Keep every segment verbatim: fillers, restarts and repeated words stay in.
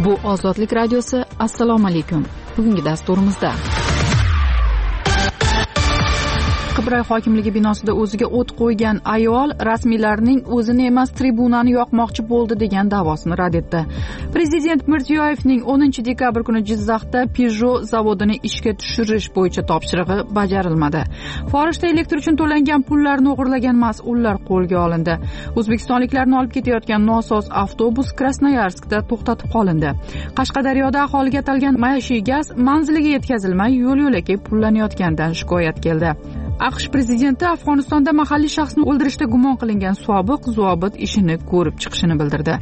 Bu Ozodlik radiosi. Assalomu alaykum. Bugungi dasturimizda Qibray hokimligi binosida o'ziga o't qo'ygan ayol rasmiylarning o'zini emas tribunani yoqmoqchi bo'ldi degan da'vosini rad etdi. Prezident Mirziyoyevning o'ninchi dekabr kuni Jizzaxda Peugeot zavodini ishga tushirish bo'yicha topshirig'i bajarilmadi. Forishda elektr uchun to'langan pullarni o'g'irlagan mas'ullar qo'lga olindi. O'zbekistonliklarni olib ketayotgan nosoz avtobus Krasnoyarskda to'xtatib qolindi. Qashqadaryoda aholiga atalgan maishiy gaz manziliga yetkazilmay yo'l-yo'lakay pullanayotganidan shikoyat keldi. AQSh prezidenti Afg'onistonda mahalliy shaxsni o'ldirishda gumon qilingan sobiq zobit ishini ko'rib chiqishini bildirdi.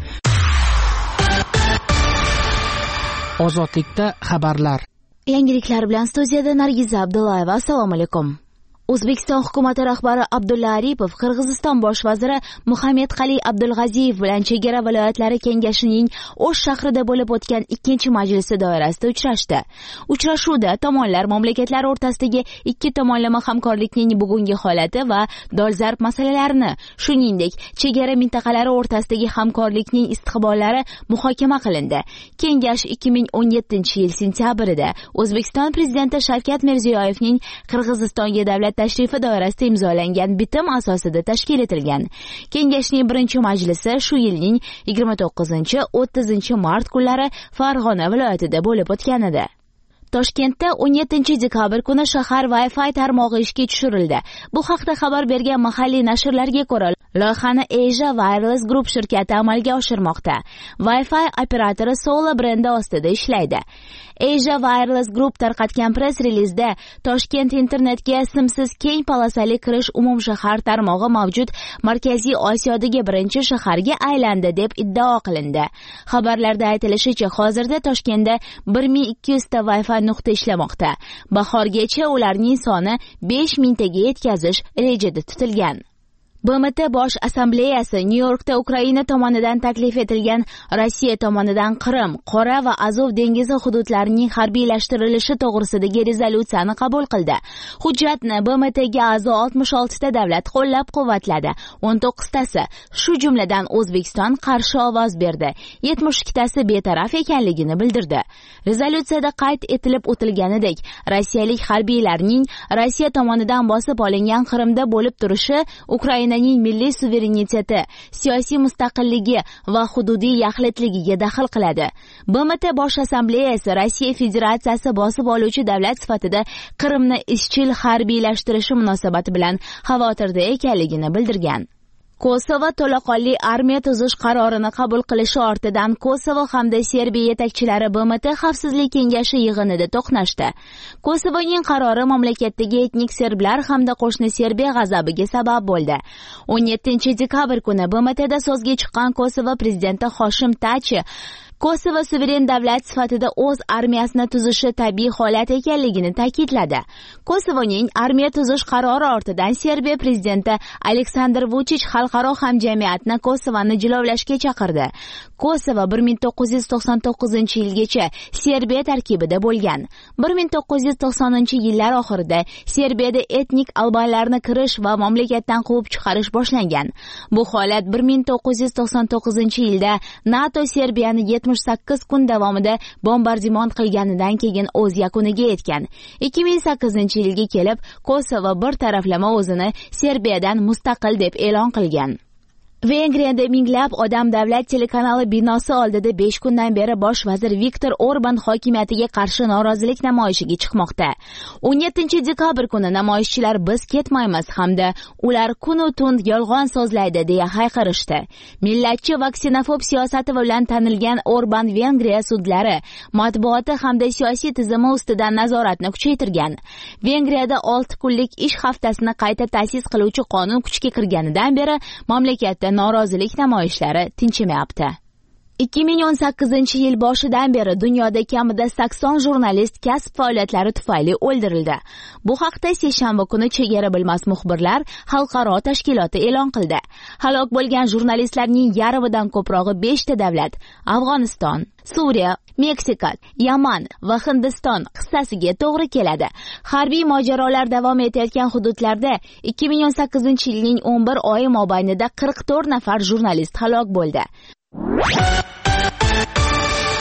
Ozodlikda xabarlar. Yangiliklar bilan studiyada Nargiza Abdullayeva. Assalomu alaykum. O'zbekiston hukumati rahbari Abdulla Aripov Qirg'iziston bosh vaziri Muhammadqali Abdulg'aziyev bilan chegara viloyatlari kengashining O'sh shahrida bo'lib o'tgan ikkinchi majlisi doirasida uchrashdi. Uchrashuvda tomonlar mamlakatlar o'rtasidagi ikki tomonlama hamkorlikning bugungi holati va dolzarb masalalarini, shuningdek, chegara mintaqalari o'rtasidagi hamkorlikning istiqbollari muhokama qilindi. Kengash ikki ming o'n yettinchi yil sentyabrida O'zbekiston prezidenti Shavkat Mirziyoyevning Qirg'izistonga davlat tashrifi doirasida imzolangan bitim asosida tashkil etilgan. Kengashning birinchi majlisi shu yilning yigirma to'qqizinchi o'ttizinchi mart kunlari Farg'ona viloyatida bo'lib o'tgan edi. Toshkentda o'n yettinchi dekabr kuni shahar Wi-Fi tarmog'i ishga tushirildi. Bu haqda xabar bergan mahalliy nashrlarga ko'ra, loyihani Asia Wireless Group shirkati amalga oshirmoqda. Wi-Fi operatori Sola brendi ostida ishlaydi. Asia Wireless Group tarqatgan press relizda Toshkent internetga simsiz keng polosali kirish umumshahar tarmog'i mavjud Markaziy Osiyodagi birinchi shaharga aylandi deb iddao qilindi. Xabarlarda aytilishicha, hozirda Toshkentda bir ming ikki yuz ta Wi-Fi nuqta ishlamoqda. Bahorgacha ularning soni besh mingtaga yetkazish rejada tutilgan. B M T Bosh Assambleyasi Nyu-Yorkda Ukraina tomonidan taklif etilgan Rossiya tomonidan Qrim, Qora va Azov dengizi hududlarining harbiylashtirilishi to'g'risidagi rezolyutsiyani qabul qildi. Hujjatni B M Tga a'zo oltmish oltita davlat qo'llab-quvvatladi. o'n to'qqiztasi, shu jumladan O'zbekiston qarshi ovoz berdi. yetmish ikkitasi betaraf ekanligini bildirdi. Rezolyutsiyada qayd etilib o'tilganidek, rossiyalik harbiylarning Rossiya tomonidan bosib olingan Qrimda bo'lib turishi Ukraina Ukrainaning milliy suvereniteti, siyosiy mustaqilligi va hududiy yaxlitligiga daxl qiladi. B M T Bosh Assambleyasi Rossiya Federatsiyasi bosib oluvchi davlat sifatida Qrimni izchil harbiylashtirishi munosabati bilan xavotirda ekanligini bildirgan. Kosovo to'laqonli armiya tuzish qarorini qabul qilishi ortidan Kosovo hamda Serbiya yetakchilari B M T Xavfsizlik kengashi yig'inida to'qnashdi. Kosovoning qarori mamlakatdagi etnik serblar hamda qo'shni Serbiya g'azabiga sabab bo'ldi. o'n yettinchi dekabr kuni B M Tda so'zga chiqqan Kosovo prezidenti Hoshim Tachi Kosovo suveren davlat sifatida o'z armiyasini tuzishi tabiiy holat ekanligini ta'kidladi. Kosovoning armiya tuzish qarori ortidan Serbiya prezidenti Aleksandr Vuchich xalqaro hamjamiyatni Kosovoni jilovlashga chaqirdi. Kosovo bir ming to'qqiz yuz to'qson to'qqizinchi yilgacha Serbiya tarkibida bo'lgan. bir ming to'qqiz yuz to'qsoninchi yillar oxirida Serbiyada etnik albanlarni kirish va mamlakatdan quvib chiqarish boshlangan. Bu holat bir ming to'qqiz yuz to'qson to'qqizinchi yilda NATO Serbiyani yetmish sakkiz kun davomida bombardimon qilganidan keyin o'z yakuniga yetgan. ikki ming sakkizinchi yilga kelib Kosovo bir taraflama o'zini Serbiyadan mustaqil deb e'lon qilgan. Vengriyada minglab odam davlat telekanali binosi oldida besh kundan beri bosh vazir Viktor Orban hokimiyatiga qarshi norozilik namoyishiga chiqmoqda. o'n yettinchi dekabr kuni namoyishchilar biz ketmaymiz hamda ular kun va tun yolg'on so'zlaydi deya hayqirishdi. Millatchi va ksenofob siyosati bilan tanilgan Orban Vengriya sudlari, matbuoti hamda siyosiy tizimi ustidan nazoratni kuchaytirgan. Vengriyada olti kunlik ish haftasini qayta ta'sis qiluvchi qonun kuchga kirganidan beri mamlakatda norozilik namoyishlari tinchimayapti. ikki ming o'n sakkizinchi yil boshidan beri dunyoda kamida sakson jurnalist kasb faoliyatlari tufayli o'ldirildi. Bu haqda seshanba kuni Chegara bilmas muxbirlar xalqaro tashkiloti e'lon qildi. Halok bo'lgan jurnalistlarning yarmidan ko'prog'i beshta davlat: Afg'oniston, Suriya, Meksika, Yaman va Hindiston hissasiga to'g'ri keladi. Harbiy mojarolar davom etayotgan hududlarda ikki ming o'n sakkizinchi yilning o'n bir oyi mobaynida qirq to'rt nafar jurnalist halok bo'ldi.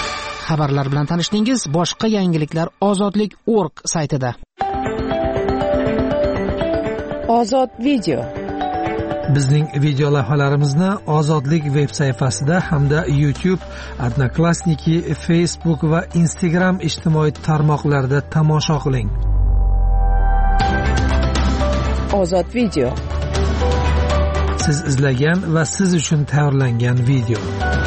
xabarlar bilan tanishdingiz. Boshqa yangiliklar ozodlik nokta org saytida. Ozod video. Bizning video lavhalarimizni Ozodlik veb sayfasida hamda YouTube, Odnoklassniki, Facebook va Instagram ijtimoiy tarmoqlarida tomosha qiling. Ozod video. Siz izlagan va siz uchun tayyorlangan video.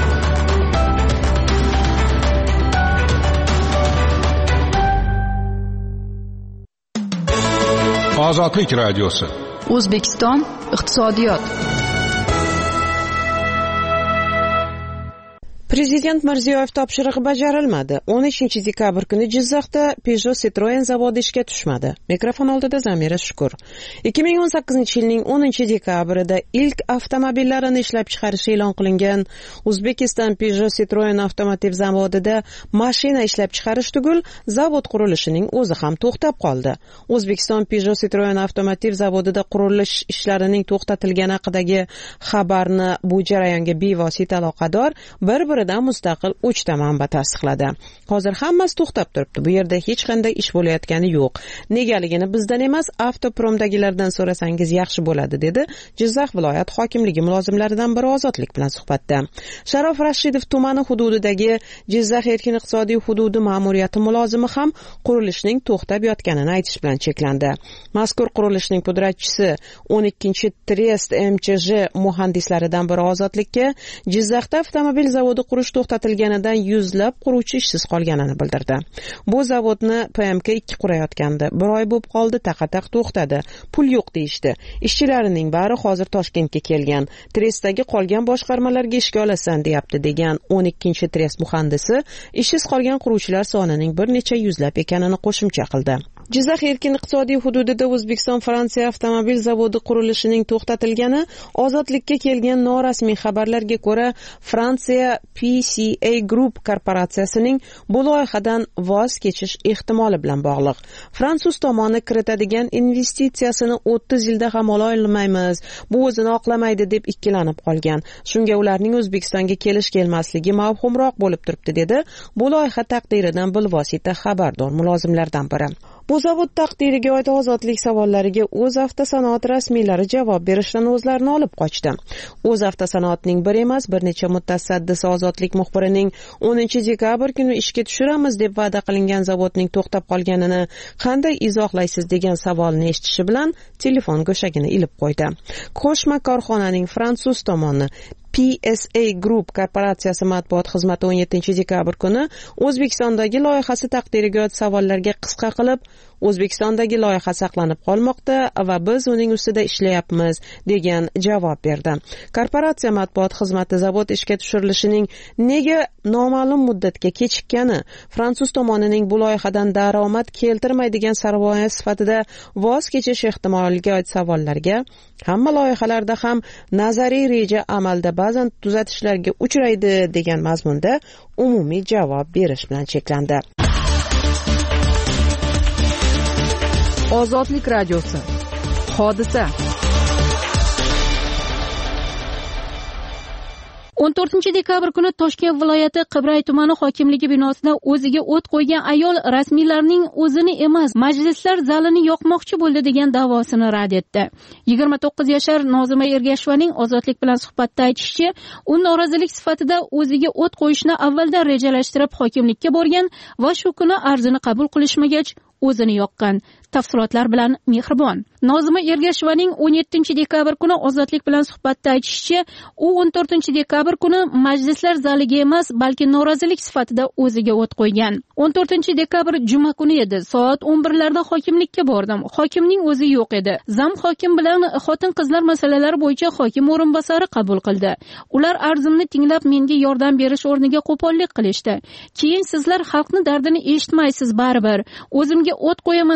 Ozodlik radiosi. O'zbekiston iqtisodiyot. Prezident Mirziyoyev topshirig'i bajarilmadi. o'n uchinchi dekabr kuni Jizzaxda Peugeot Citroen zavodi ishga tushmadi. Mikrofon oldida Zamira Shukur. ikki ming o'n sakkizinchi yilning o'ninchi dekabrida ilk avtomobillarini ishlab chiqarish e'lon qilingan Uzbekistan Peugeot Citroen avtomotiv zavodida mashina ishlab chiqarish tugul zavod qurilishining o'zi ham to'xtab qoldi. O'zbekiston Peugeot Citroen avtomotiv zavodida qurilish ishlarining to'xtatilgani haqidagi xabarni bu jarayonga bevosita aloqador bir biridan mustaqil uchta manba tasdiqladi. Hozir hammasi to'xtab turibdi. Bu yerda hech qanday ish bo'layotgani yo'q. Negaligini bizdan emas, Avtopromdagilardan so'rasangiz yaxshi bo'ladi, dedi Jizzax viloyat hokimligi mulozimlaridan biri Ozodlik bilan suhbatda. Sharof Rashidov tumani hududidagi Jizzax erkin iqtisodiy hududi ma'muriyati mulozimi ham qurilishning to'xtab yotganini aytish bilan cheklandi. Mazkur qurilishning pudratchisi o'n ikkinchi Trest M Ch J muhandislaridan biri Ozodlikka Jizzaxda avtomobil zavodi qurish to'xtatilganidan yuzlab quruvchi ishsiz qolganini bildirdi. Bu zavodni P M K ikki qurayotgandi. Bir oy bo'lib qoldi, taqataq to'xtadi. Pul yo'q deyishdi. Ishchilarining bari hozir Toshkentga kelgan. Trestdagi qolgan boshqarmalarga ishga olasan, deyapti, degan o'n ikkinchi Trest muhandisi ishsiz qolgan quruvchilar sonining bir necha yuzlab ekanini qo'shimcha qildi. Jizzax erkin iqtisodiy hududida O'zbekiston Fransiya avtomobil zavodi qurilishining to'xtatilgani Ozodlikka kelgan norasmiy xabarlarga ko'ra Fransiya P C A Group korporatsiyasining bu loyihadan voz kechish ehtimoli bilan bog'liq. Fransuz tomoni kiritadigan investitsiyasini o'ttiz yilda ham ola olmaymiz, bu o'zini oqlamaydi deb ikkilanib qolgan. Shunga ularning O'zbekistonga kelish kelmasligi mavhumroq bo'lib turibdi, dedi bu loyiha taqdiridan bilvosita xabardor mulozimlardan biri. Bu zavod taqdiriga oid ozodlik savollariga O'z avtosanoat rasmiylari javob berishdan o'zlarini olib qochdi. O'z avtosanoatning bir emas, bir necha mutasaddisi Ozodlik muxbirining o'ninchi dekabr kuni ishga tushiramiz deb va'da qilingan zavodning to'xtab qolganini qanday izohlaysiz degan savolni eshitishi bilan telefon go'shagini ilib qo'ydi. Qo'shma korxonaning fransuz tomoni P S A Group korporatsiyasi matbuot xizmati o'n yettinchi dekabr kuni O'zbekistondagi loyihasi taqdiriga oid savollarga qisqa qilib, O'zbekistondagi loyiha saqlanib qolmoqda va biz uning ustida ishlayapmiz, degan javob berdi. Korporatsiya matbuot xizmati zavod ishga tushirilishining nega noma'lum muddatga kechikkani, fransuz tomonining bu loyihadan daromad keltirmaydigan sarmoya sifatida voz kechish ehtimoliga oid savollarga, hamma loyihalarda ham nazariy reja amalda ba'zan tuzatishlarga uchraydi degan mazmunda umumiy javob berish bilan cheklandi. Ozodlik radiosi. Hodisa. o'n to'rtinchi dekabr kuni Toshkent viloyati Qibray tumani hokimligi binosida o'ziga o't qo'ygan ayol rasmiylarning o'zini emas, majlislar zalini yoqmoqchi bo'ldi degan da'vosini rad etdi. yigirma to'qqiz yashar Nozima Ergashovaning Ozodlik bilan suhbatda aytishicha, u norozilik sifatida o'ziga o't qo'yishni avvaldan rejalashtirib hokimlikka borgan va shu kuni arzini qabul qilishmagach o'zini yoqqan. Tafsilotlar bilan Mehribon. Nozima Ergashovaning o'n yettinchi dekabr kuni Ozodlik bilan suhbatda aytishicha, u o'n to'rtinchi dekabr kuni majlislar zaliga emas, balki norozilik sifatida o'ziga o't qo'ygan. o'n to'rtinchi dekabr juma kuni edi. Soat o'n birlarda hokimlikka bordim. Hokimning o'zi yo'q edi. Zam hokim bilan xotin-qizlar masalalari bo'yicha hokim o'rinbosari qabul qildi. Ular arzimni tinglab menga yordam berish o'rniga qo'pollik qilishdi. Keyin sizlar xalqning dardini eshitmaysiz baribir. O'zimga o't qo'yaman norozilik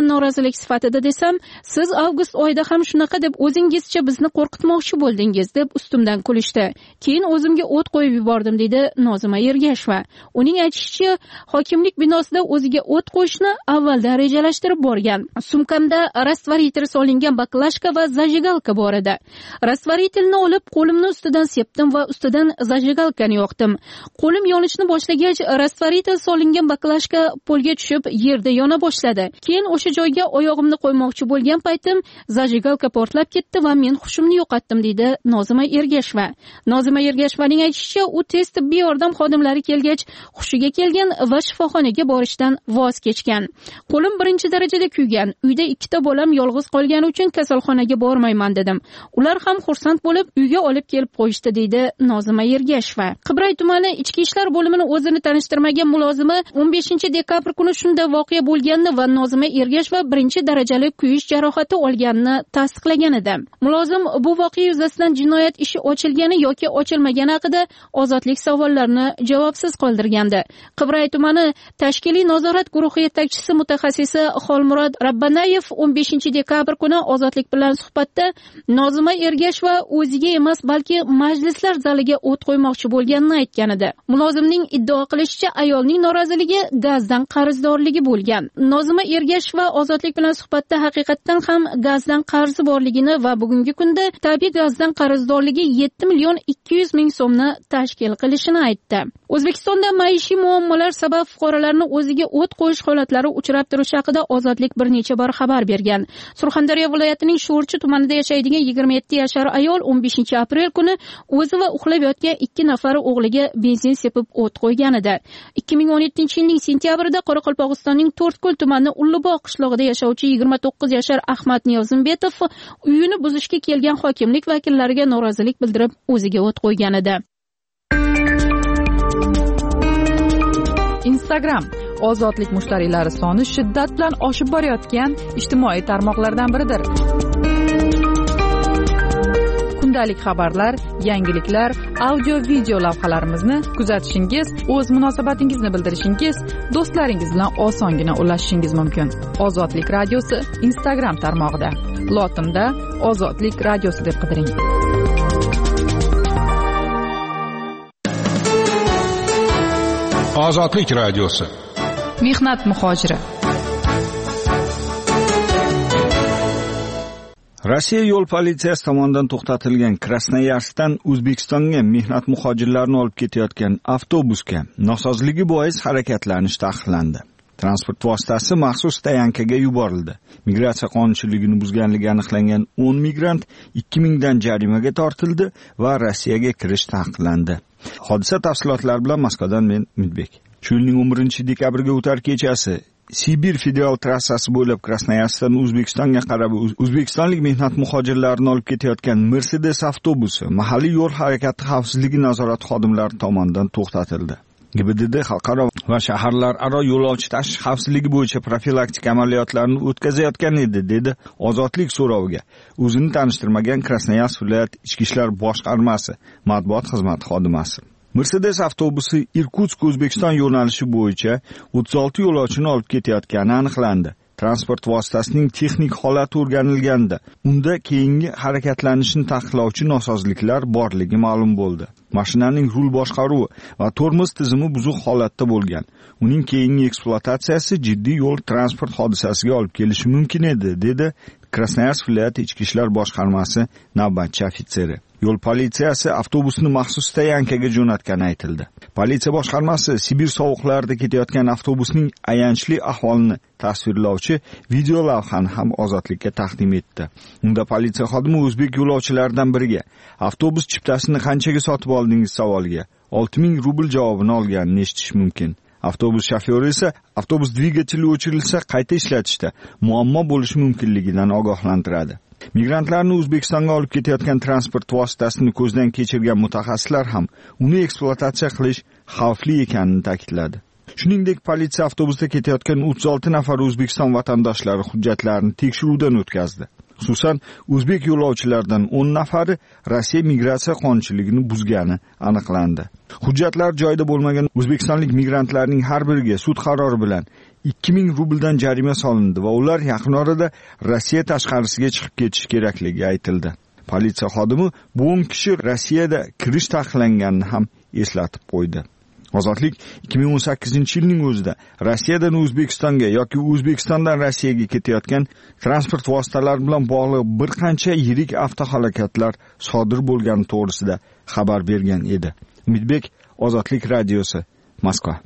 rozalik sifatida desam, siz avgust oyida ham shunaqa deb o'zingizcha bizni qo'rqitmoqchi bo'ldingiz deb ustimdan kulishdi. Keyin o'zimga o't qo'yib yubordim deydi Nozima Ergasheva. Uning aytishicha, hokimlik binosida o'ziga o't qo'yishni avvaldan rejalashtirib borgan. Sumkamda rastvoritel solingan baklashka va zajigalka bor edi. Rastvoritelni olib qo'limni ustidan sepdim va ustidan zajigalkani yoqdim. Qo'lim yonishni boshlagach, rastvoritel solingan baklashka polga tushib yerda yona boshladi. Keyin o'sha joyga oyog'imni qo'ymoqchi bo'lgan paytim zajigalka portlab ketdi va men hushimni yo'qotdim deydi Nozima Ergasheva. Nozima Ergashevaning aytishicha, u tez tibbiy yordam xodimlari kelgach hushiga kelgan va shifoxonaga borishdan voz kechgan. Qo'lim birinchi darajada kuygan. Uyda ikkita bolam yolg'iz qolgani uchun kasalxonaga bormayman dedim. Ular ham xursand bo'lib uyga olib kelib qo'yishdi deydi Nozima Ergasheva. Qibray tumani ichki ishlar bo'limini o'zini tanishtirmagan mulozimi o'n beshinchi dekabr kuni shunda voqea bo'lganini va Nozima Ergasheva birinchi darajali kuyish jarohati olganini tasdiqlagan edi. Mulozim bu voqea yuzasidan jinoyat ishi ochilgani yoki ochilmagani haqida ozodlik savollarini javobsiz qoldirgandi. Qibray tumani tashkiliy nazorat guruhi yetakchisi mutaxassisi Xolmurod Rabbanayev o'n beshinchi dekabr kuni ozodlik bilan suhbatda Nozima Ergasheva o'ziga emas, balki majlislar zaliga o't qo'ymoqchi bo'lganini aytgan edi. Mulozimning iddao qilishicha, ayolning noroziligi gazdan qarzdorligi bo'lgan. Nozima Ergasheva ozodlik bilan suhbatda haqiqatdan ham gazdan qarzi borligini va bugungi kunda tabiiy gazdan qarzdorligi yetti million ikki yuz ming so'mni tashkil qilishini aytdi. O'zbekistonda maishiy muammolar sabab fuqarolarni o'ziga o't qo'yish holatlari uchrab turishi haqida ozodlik bir necha bor xabar bergan. Surxondaryo viloyatining Sho'rchi tumanida yashaydigan yigirma yetti yashar ayol o'n beshinchi aprel kuni o'zi va uxlab yotgan ikki nafar o'g'liga benzin sepib o't qo'ygan edi. ikki ming o'n yettinchi yilning sentyabrida Qoraqalpog'istonning To'rtko'l tumani Ulluboq qishlog'ida yashovchi yigirma to'qqiz yashar Ahmad Niyozimbetov uyini buzishga kelgan hokimlik vakillariga norozilik bildirib o'ziga o't qo'ygan edi. Instagram ozodlik mushtariylari soni shiddat bilan oshib borayotgan ijtimoiy tarmoqlardan biridir. Kundalik xabarlar, yangiliklar, audio video lavhalarimizni kuzatishingiz, o'z munosabatingizni bildirishingiz, do'stlaringiz bilan osongina ulashishingiz mumkin. Ozodlik radiosi Instagram tarmog'ida. Lotinda Ozodlik radiosi deb qidiring. Ozodlik radiosi. Mehnat muhojiri. Rossiya yo'l politsiyasi tomonidan to'xtatilgan Krasnoyarskdan O'zbekistonga mehnat muhojirlarini olib ketayotgan avtobusga nosozligi bois harakatlanish taqiqlandi. Transport vositasi maxsus tayankaga yuborildi. Migratsiya qonunchiligini buzganligi aniqlangan o'n migrant ikki ming dan jarimaga tortildi va Rossiyaga kirish taqiqlandi. Hodisa tafsilotlari bilan Moskvadan men Umidbek. Shu yilning o'n birinchi dekabriga o'tar kechasi Sibir federal trassasi bo'ylab Krasnoyarskdan O'zbekistonga qarab o'zbekistonlik mehnat muhojirlarini olib ketayotgan Mercedes avtobusi mahalliy yo'l harakati xavfsizligi nazorati xodimlari tomonidan to'xtatildi. G B D D xalqaro va shaharlararo yo'lovchi tashish xavfsizligi bo'yicha profilaktik amaliyotlarni o'tkazayotgan edi, dedi Ozodlik so'roviga o'zini tanishtirmagan Krasnoyarsk viloyat ichki ishlar boshqarmasi matbuot xizmati xodimasi. Mercedes avtobusi Irkutsk O'zbekiston yo'nalishi bo'yicha o'ttiz olti yo'lovchini olib ketayotgani aniqlandi. Transport vositasining texnik holati o'rganilganda, unda keyingi harakatlanishni taqiqlovchi nosozliklar borligi ma'lum bo'ldi. Mashinaning rul boshqaruvi va tormoz tizimi buzuq holatda bo'lgan. Uning keyingi ekspluatatsiyasi jiddiy yo'l transport hodisasiga olib kelishi mumkin edi, dedi Krasnoyarsk viloyati ichki ishlar boshqarmasi navbatchi ofitseri. Yo'l politsiyasi avtobusni maxsus tayankaga jo'natgani aytildi. Politsiya boshqarmasi Sibir sovuqlarida ketayotgan avtobusning ayanchli ahvolini tasvirlovchi video lavhani ham Ozodlikka taqdim etdi. Unda politsiya xodimi o'zbek yo'lovchilaridan biriga avtobus chiptasini qanchaga sotib oldingiz savoliga olti ming rubl javobini olganini eshitish mumkin. Avtobus shofyori esa avtobus dvigateli o'chirilsa qayta ishlatishda muammo bo'lishi mumkinligidan ogohlantiradi. Migrantlarni O'zbekistonga olib ketayotgan transport vositasini ko'zdan kechirgan mutaxassislar ham uni ekspluatatsiya qilish xavfli ekanini ta'kidladi. Shuningdek, politsiya avtobusda ketayotgan o'ttiz olti nafar O'zbekiston vatandoshlari hujjatlarini tekshiruvdan o'tkazdi. Xususan, o'zbek yo'lovchilardan o'n nafari Rossiya migratsiya qonunchiligini buzgani aniqlandi. Hujjatlar joyida bo'lmagan o'zbekistonlik migrantlarning har biriga sud qarori bilan ikki ming rubldan jarima solindi va ular yaqin orada Rossiya tashqarisiga chiqib ketishi kerakligi aytildi. Politsiya xodimi bu o'n kishi Rossiyada kirish taqiqlanganini ham eslatib qo'ydi. Ozodlik ikki ming o'n sakkizinchi yilning o'zida Rossiyadan O'zbekistonga yoki O'zbekistondan Rossiyaga ketayotgan transport vositalari bilan bog'liq bir qancha yirik avtohalokatlar sodir bo'lgani to'g'risida xabar bergan edi. Umidbek, Ozodlik radiosi, Moskva.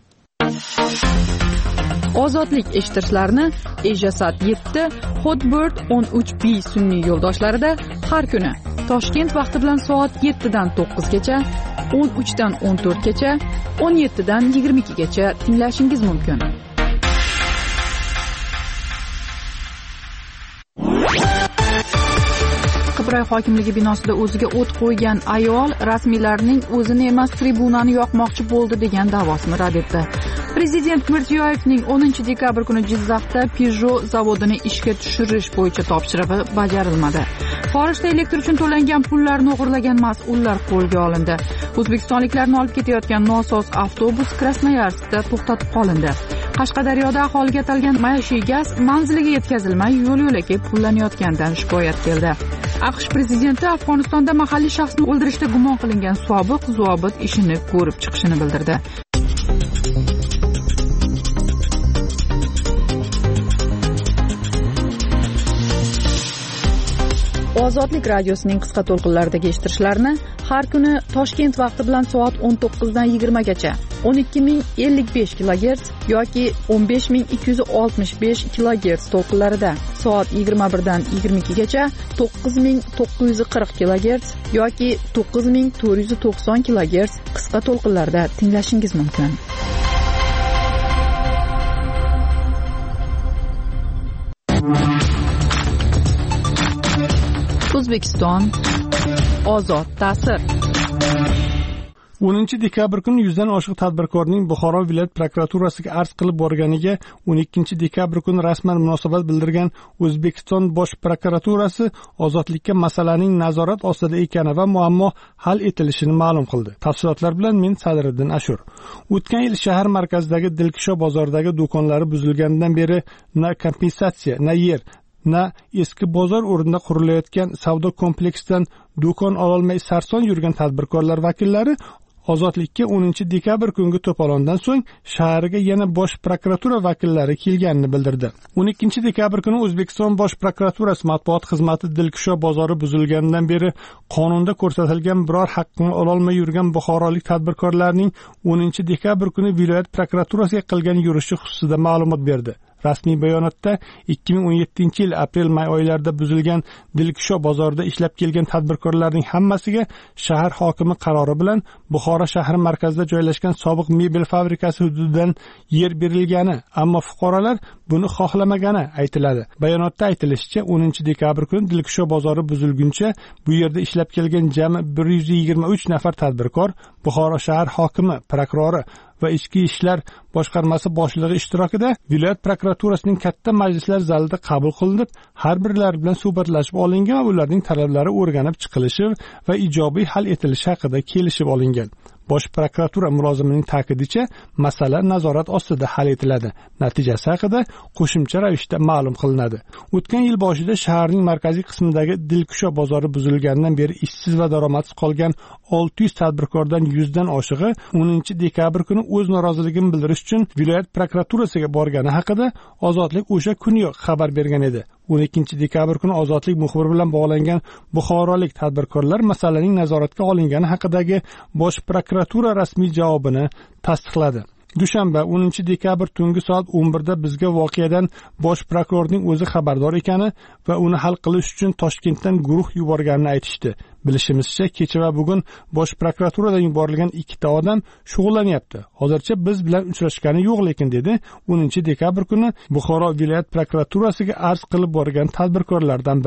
Ozodlik eshittirishlarni Ejasat yetti, Hotbird o'n uch B sun'iy yo'ldoshlarida har kuni Toshkent vaqti bilan soat yettidan to'qqizgacha, o'n uchdan o'n to'rtgacha, o'n yettidan yigirma ikkigacha tinglashingiz mumkin. Qibray hokimligi binosida o'ziga o't qo'ygan ayol rasmiylarning o'zini emas tribunani yoqmoqchi bo'ldi degan da'vosini rad etdi. Prezident Mirziyoyevning o'ninchi dekabr kuni Jizzaxda Peugeot zavodini ishga tushirish bo'yicha topshirig'i bajarilmadi. Xorijda elektr uchun to'langan pullarni o'g'irlagan mas'ullar qo'lga olindi. O'zbekistonliklarni olib ketayotgan nosoz avtobus Krasnoyarskda to'xtatib qolindi. Qashqadaryoda aholiga atalgan maishiy gaz manziliga yetkazilmay yo'l-yo'lakay pullanayotganidan shikoyat keldi. AQSh prezidenti Afg'onistonda mahalliy shaxsni o'ldirishda gumon qilingan sobiq zobit ishini ko'rib chiqishini bildirdi. Ozodlik radiosining qisqa to'lqinlaridagi eshittirishlarni har kuni Toshkent vaqti bilan soat o'n to'qqizdan yigirmagacha, o'n ikki ming ellik besh kilogerts yoki o'n besh ming ikki yuz oltmish besh kilogerts to'lqinlarida, soat yigirma birdan yigirma ikkigacha to'qqiz ming to'qqiz yuz qirq kilogerts yoki to'qqiz ming to'rt yuz to'qson kilogerts qisqa to'lqinlarda tinglashingiz mumkin. O'zbekiston ozod ta'sir. o'ninchi dekabr kuni yuzdan oshiq tadbirkorning Buxoro viloyat prokuraturasiga arz qilib borganiga o'n ikkinchi dekabr kuni rasman munosabat bildirgan O'zbekiston bosh prokuraturasi ozodlikka masalaning nazorat ostida ekani va muammo hal etilishini ma'lum qildi. Tafsilotlar bilan men Sadriddin Ashur. O'tgan yil shahar markazidagi Dilkusho bozoridagi do'konlari buzilganidan beri na kompensatsiya, na yer, na eski bozor o'rnida qurilayotgan savdo kompleksidan do'kon ololmay sarson yurgan tadbirkorlar vakillari ozodlikka o'ninchi dekabr kungi to'polondan so'ng shaharga yana bosh prokuratura vakillari kelganini bildirdi. o'n ikkinchi dekabr kuni O'zbekiston bosh prokuraturasi matbuot xizmati Dilkusho bozori buzilganidan beri qonunda ko'rsatilgan biror haqqini ololmay yurgan buxorolik tadbirkorlarning o'ninchi dekabr kuni viloyat prokuraturasiga qilgan yurishi xususida ma'lumot berdi. Rasmiy bayonotda ikki ming o'n yettinchi yil aprel-may oylarida buzilgan Dilkusho bozorida ishlab kelgan tadbirkorlarning hammasiga shahar hokimi qarori bilan Buxoro shahri markazida joylashgan sobiq mebel fabrikasi hududidan yer berilgani, ammo fuqarolar buni xohlamagani aytiladi. Bayonotda aytilishicha, o'ninchi dekabr kuni Dilkusho bozori buzilguncha bu yerda ishlab kelgan jami bir yuz yigirma uch nafar tadbirkor Buxoro shahar hokimi, prokurori va ichki ishlar boshqarmasi boshlig'i ishtirokida viloyat prokuraturasining katta majlislar zalida qabul qilinib, har birlari bilan suhbatlashib olingan va ularning talablari o'rganib chiqilishi va ijobiy hal etilishi haqida kelishib olingan. Bosh prokuratura mulozimining ta'kidicha, masala nazorat ostida hal etiladi. Natijasi haqida qo'shimcha ravishda ma'lum qilinadi. O'tgan yil boshida shaharning markaziy qismidagi Dilkusho bozori buzilganidan beri ishsiz va daromadsiz qolgan olti yuz tadbirkordan yuzdan oshig'i o'ninchi dekabr kuni o'z noroziligini bildirish uchun viloyat prokuraturasiga borgani haqida Ozodlik o'sha kuniyoq xabar bergan edi. o'n ikkinchi dekabr kuni Ozodlik muxbiri bilan bog'langan buxorolik tadbirkorlar masalaning nazoratga olingani haqidagi bosh prokuratura rasmiy javobini tasdiqladi. Dushanba o'ninchi dekabr tungi soat o'n birda bizga voqeadan bosh prokurorning o'zi xabardor ekani va uni hal qilish uchun Toshkentdan guruh yuborganini aytishdi. Bilishimizcha, kecha va bugun bosh prokuraturadan yuborilgan ikkita odam shug'ullanyapti. Hozircha biz bilan uchrashgani yo'q, lekin dedi o'ninchi dekabr kuni Buxoro viloyat prokuraturasiga arz qilib borgan tadbirkorlardan biri.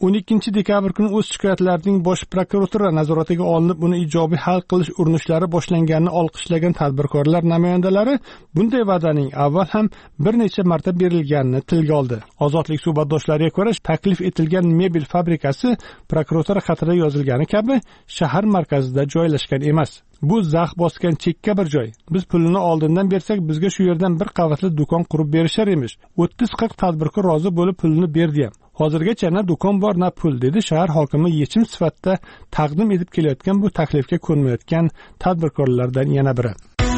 o'n ikkinchi dekabr kuni o'z shikoyatlarining bosh prokuratura nazoratiga olinib, uni ijobiy hal qilish urinishlari boshlanganini olqishlagan tadbirkorlar namoyandalari bunday va'daning avval ham bir necha marta berilganini tilga oldi. Ozodlik suhbatdoshlariga ko'ra, taklif etilgan mebel fabrikasi prokuratura xatida yozilgani kabi shahar markazida joylashgan emas. Bu zax bosgan chekka bir joy. Biz pulini oldindan bersak, bizga shu yerdan bir qavatli do'kon qurib berishar emish. o'ttiz qirq tadbirkor rozi bo'lib pulini berdi ham. Hozirgacha na do'kon bor, na pul, dedi shahar hokimi yechim sifatida taqdim etib kelayotgan bu taklifga ko'nmayotgan tadbirkorlardan yana biri.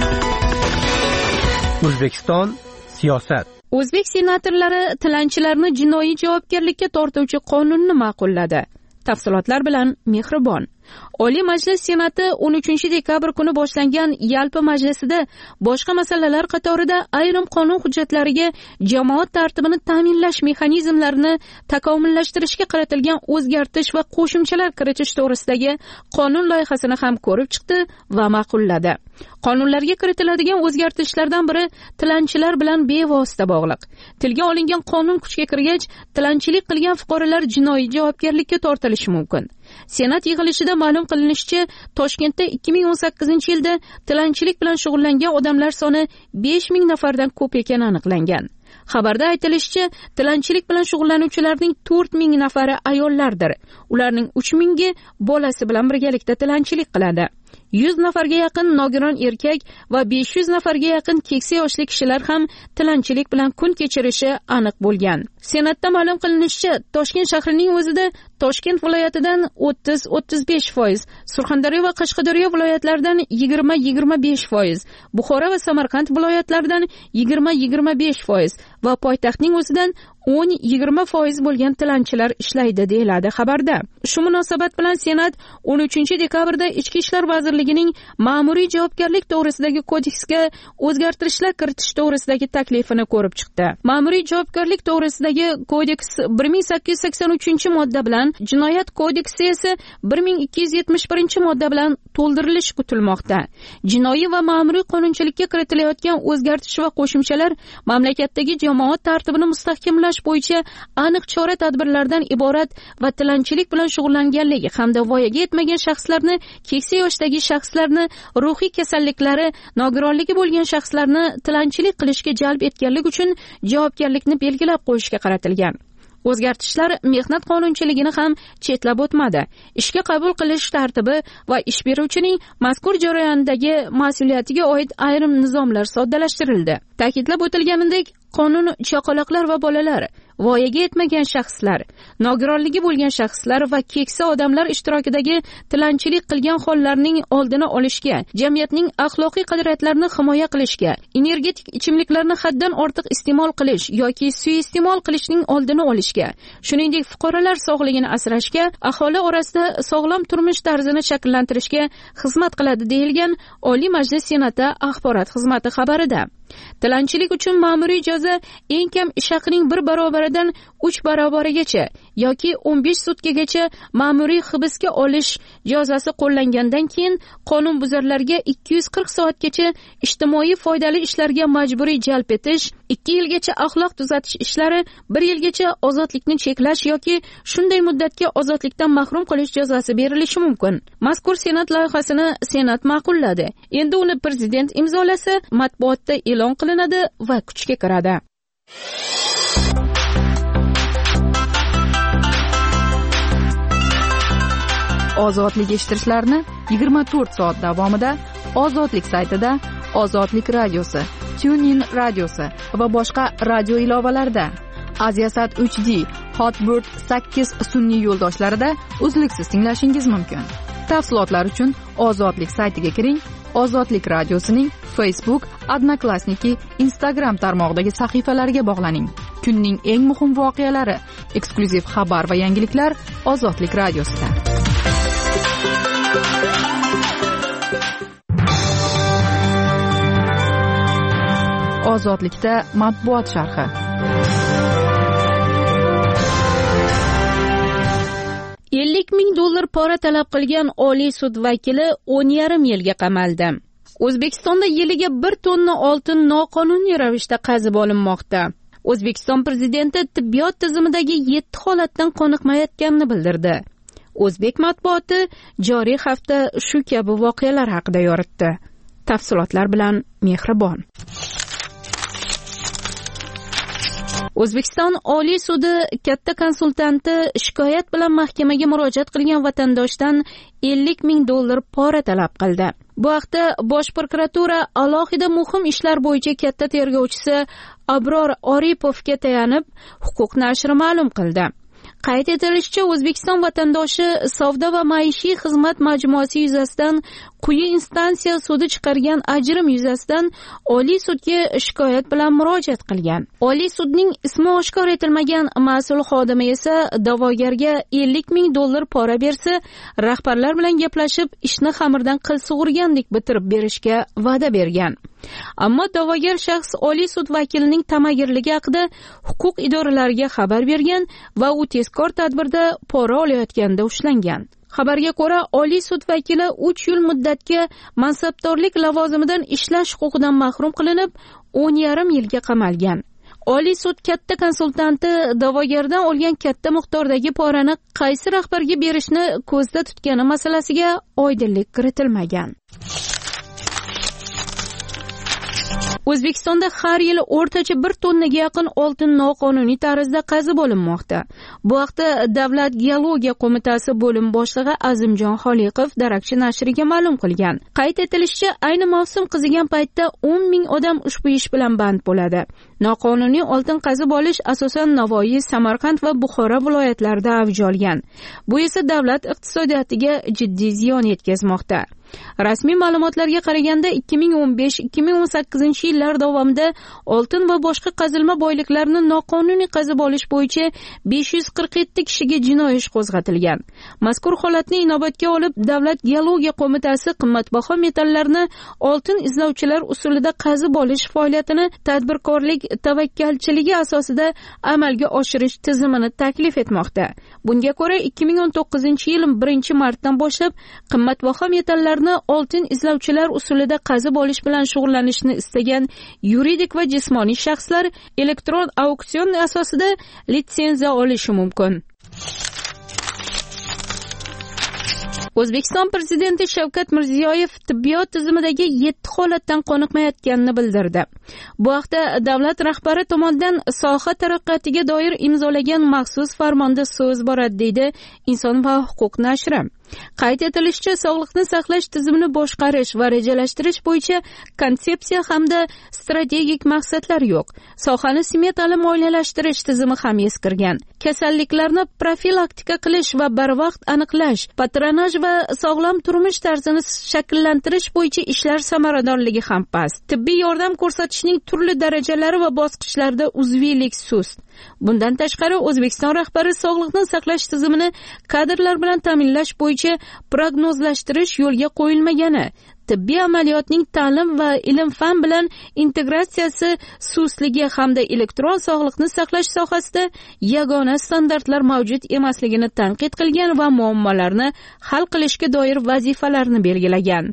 O'zbekiston siyosat. O'zbek senatorlari tilanchilarni jinoiy javobgarlikka tortuvchi qonunni ma'qulladi. Tafsilotlar bilan Mehribon. Oliy Majlis Senati o'n uchinchi dekabr kuni boshlangan yalpi majlisida boshqa masalalar qatorida ayrim qonun hujjatlariga jamoat tartibini ta'minlash mexanizmlarini takomillashtirishga qaratilgan o'zgartirish va qo'shimchalar kiritish to'g'risidagi qonun loyihasini ham ko'rib chiqdi va ma'qulladi. Qonunlarga kiritiladigan o'zgartirishlardan biri tilanchilar bilan bevosita bog'liq. Tilga olingan qonun kuchga kirgach, tilanchilik qilgan fuqarolar jinoiy javobgarlikka tortilishi mumkin. Senat yig'ilishida ma'lum qilinishicha, Toshkentda ikki ming o'n sakkizinchi yilda tilanchilik bilan shug'ullangan odamlar soni besh ming nafardan ko'p ekani aniqlangan. Xabarda aytilishicha, tilanchilik bilan shug'ullanuvchilarning to'rt ming nafari ayollardir. Ularning uch mingi bolasi bilan birgalikda tilanchilik qiladi. yuz nafarga yaqin nogiron erkak va besh yuz nafarga yaqin keksa yoshli kishilar ham tilanchilik bilan kun kechirishi aniq bo'lgan. Senatda ma'lum qilinishicha, Toshkent shahrining o'zida Toshkent viloyatidan o'ttiz o'ttiz besh foiz, Surxondaryo va Qashqadaryo viloyatlaridan yigirma yigirma besh foiz, Buxoro va Samarqand viloyatlaridan yigirma yigirma besh foiz va poytaxtning o'zidan o'n yigirma foiz bo'lgan tilanchilar ishlaydi, deyiladi xabarda. Shu munosabat bilan Senat o'n uchinchi dekabrda Ichki ishlar vazirligining ma'muriy javobgarlik to'g'risidagi kodeksga o'zgartirishlar kiritish to'g'risidagi taklifini ko'rib chiqdi. Ma'muriy javobgarlik to'g'risidagi kodeks bir ming sakkiz yuz sakson uchinchi modda bilan, Jinoyat kodeksi esa bir ming ikki yuz yetmish birinchi modda bilan to'ldirilishi kutilmoqda. Jinoiy va ma'muriy qonunchilikka kiritilayotgan o'zgartirish va qo'shimchalar mamlakatdagi jamoat tartibini mustahkamlash bo'yicha aniq chora-tadbirlardan iborat va tilanchilik bilan shug'ullanganligi hamda voyaga yetmagan shaxslarni, keksa yoshdagi shaxslarni, ruhiy kasalliklari, nogironligi bo'lgan shaxslarni tilanchilik qilishga jalb etganlik uchun javobgarlikni belgilab qo'yishga qaratilgan. O'zgartishlar mehnat qonunchiligini ham chetlab o'tmadi. Ishga qabul qilish tartibi va ish beruvchining mazkur jarayondagi mas'uliyatiga oid ayrim nizomlar soddalashtirildi. Ta'kidlab o'tilganidek, qonun chaqaloqlar va bolalar, voyaga yetmagan shaxslar, nogironligi bo'lgan shaxslar va keksa odamlar ishtirokidagi tilanchilik qilgan hollarning oldini olishga, jamiyatning axloqiy qadriyatlarini himoya qilishga, energetik ichimliklarni haddan ortiq iste'mol qilish yoki suiiste'mol qilishning oldini olishga, shuningdek fuqarolar sog'lig'ini asrashga, aholi orasida sog'lom turmush tarzini shakllantirishga xizmat qiladi, deyilgan Oliy Majlis Senati axborot xizmati xabarida. Tilanchilik uchun ma'muriy jazo eng kam ish haqining bir barobaridan uch barobarigacha yoki o'n besh sutkagacha ma'muriy hibsga olish jazosi qo'llangandan keyin qonunbuzarlarga ikki yuz qirq soatgacha ijtimoiy foydali ishlarga majburiy jalb etish, ikki yilgacha axloq tuzatish ishlari, bir yilgacha ozodlikni cheklash yoki shunday muddatga ozodlikdan mahrum qilish jazosi berilishi mumkin. Mazkur Senat loyihasini Senat ma'qulladi. Endi uni prezident imzolasa, matbuotda e'lon qilinadi va kuchga kiradi. Ozodlik eshittirishlarni yigirma to'rt soat davomida Ozodlik saytida, Ozodlik radiosi, TuneIn radiosi va boshqa radio ilovalarida, Aziasat uch D, Hotbird sakkiz sun'iy yo'ldoshlarida uzluksiz tinglashingiz mumkin. Tafsilotlar uchun Ozodlik saytiga kiring. Ozodlik radiosining Facebook, Odnoklassniki, Instagram tarmog'idagi sahifalariga bog'laning. Kunning eng muhim voqealari, eksklyuziv xabar va yangiliklar Ozodlik radiosida. Ozodlikda matbuot sharhi. ellik ming dollar pora talab qilgan Oliy sud vakili o'n yarim yilga qamaldi. O'zbekistonda yiliga bir tonna oltin noqonuniy ravishda qazib olinmoqda. O'zbekiston prezidenti tibbiyot tizimidagi yetti holatdan qoniqmayotganini bildirdi. O'zbek matbuoti joriy hafta shu kabi voqealar haqida yoritdi. Tafsilotlar bilan Mehribon. O'zbekiston Oliy sudi katta konsultanti shikoyat bilan mahkamaga murojaat qilgan vatandoshdan ellik ming dollar pora talab qildi. Bu haqda Bosh prokuratura alohida muhim ishlar bo'yicha katta tergovchisi Abror Oripovga tayanib, Huquq nashri ma'lum qildi. Qayd etilishicha, O'zbekiston vatandoshi savdo va maishiy xizmat majmuasi yuzasidan quyi instansiya sudi chiqargan ajrim yuzasidan Oliy sudga shikoyat bilan murojaat qilgan. Oliy sudning ismi oshkor etilmagan mas'ul xodimi esa da'vogarga ellik ming dollar pora bersa, rahbarlar bilan gaplashib, ishni xamirdan qil sug'urgandek bitirib berishga va'da bergan. Ammo da'vogar shaxs Oliy sud vakilining tamagirligi haqida huquq idoralariga xabar bergan va u tezkor tadbirda pora olayotganda ushlangan. Xabarga ko'ra, Oliy sud vakili uch yil muddatga mansabdorlik lavozimidan ishlash huquqidan mahrum qilinib, o'n yarim yilga qamalgan. Oliy sud katta konsultanti da'vogardan olgan katta miqdordagi porani qaysi rahbarga berishni ko'zda tutgani masalasiga oydinlik kiritilmagan. O'zbekistonda har yili o'rtacha bir tonnaga yaqin oltin noqonuniy tarzda qazib olinmoqda. Bu haqda Davlat geologiya qo'mitasi bo'lim boshlig'i Azimjon Xoliqov Darakchi nashriga ma'lum qilgan. Qayd etilishicha, ayni mavsum qizigan paytda o'n ming odam ushbu ish bilan band bo'ladi. Noqonuniy oltin qazib olish asosan Navoiy, Samarqand va Buxoro viloyatlarida avj olgan. Bu esa davlat iqtisodiyotiga jiddiy ziyon yetkazmoqda. Rasmiy ma'lumotlarga qaraganda ikki ming o'n besh ikki ming o'n sakkizinchi yillar davomida oltin va boshqa qazilma boyliklarini noqonuniy qazib olish bo'yicha besh yuz qirq yetti kishiga jinoiy ish qo'zg'atilgan. Mazkur holatni inobatga olib, Davlat geologiya qo'mitasi qimmatbaho metallarni oltin izlovchilar usulida qazib olish faoliyatini tadbirkorlik tavakkalchiligi asosida amalga oshirish tizimini taklif etmoqda. Bunga ko'ra, ikki ming o'n to'qqizinchi yil birinchi martdan boshlab qimmatbaho metallarni oltin izlovchilar usulida qazib olish bilan shug'ullanishni istagan yuridik va jismoniy shaxslar elektron auksion asosida litsenziya olishi mumkin. O'zbekiston prezidenti Shavkat Mirziyoyev tibbiyot tizimidagi yetti holatdan qoniqmayotganini bildirdi. Bu haqda davlat rahbari tomonidan soha taraqqiyotiga doir imzolagan maxsus farmonda so'z boradi, deydi Inson va huquq nashri. Qayd etilishicha, sog'liqni saqlash tizimini boshqarish va rejalashtirish bo'yicha konsepsiya hamda strategik maqsadlar yo'q. Sohani smetali moliyalashtirish tizimi ham eskirgan. Kasalliklarni profilaktika qilish va barvaqt aniqlash, patronaj va sog'lom turmush tarzini shakllantirish bo'yicha ishlar samaradorligi ham past. Tibbiy yordam ko'rsatishning turli darajalari va bosqichlarida uzviylik sust. Bundan tashqari, O'zbekiston rahbari sog'liqni saqlash tizimini kadrlar bilan ta'minlash bo'yicha prognozlashtirish yo'lga qo'yilmagani, tibbiy amaliyotning ta'lim va ilm-fan bilan integratsiyasi sustligi hamda elektron sog'liqni saqlash sohasida yagona standartlar mavjud emasligini tanqid qilgan va muammolarni hal qilishga doir vazifalarni belgilagan.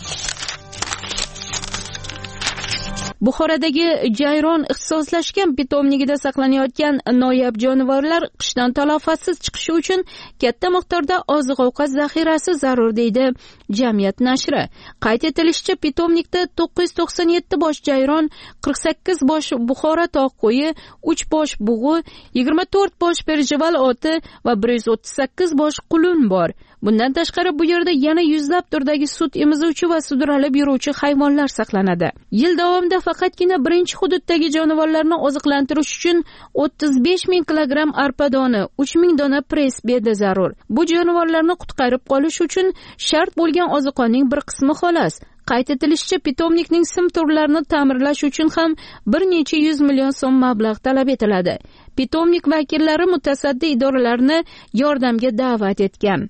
Buxorodagi Jayron ixtisoslashgan pitomnigida saqlanayotgan noyob jonivorlar qishdan talofatsiz chiqishi uchun katta miqdorda oziq-ovqat zaxirasi zarur, deydi Jamiyat nashri. Qayd etilishicha, pitomnikda to'qqiz yuz to'qson yetti bosh jayron, qirq sakkiz bosh Buxoro tog' qo'yi, uch bosh bug'u, yigirma to'rt bosh perjival oti va bir yuz o'ttiz sakkiz bosh qulun bor. Bundan tashqari bu yerda yana yuzlab turdagi sut emizuvchi va sudralib yuruvchi hayvonlar saqlanadi. Yil davomida faqatgina birinchi hududdagi jonivorlarni oziqlantirish uchun o'ttiz besh ming kilogramm arpa doni, uch ming dona press beda zarur. Bu jonivorlarni qutqarib qolish uchun shart bo'lgan oziqonning bir qismi xolos. Qayd etilishicha, pitomnikning sim turlarini ta'mirlash uchun ham bir necha yuz million so'm mablag' talab etiladi. Pitomnik vakillari mutasaddi idoralarni yordamga da'vat etgan.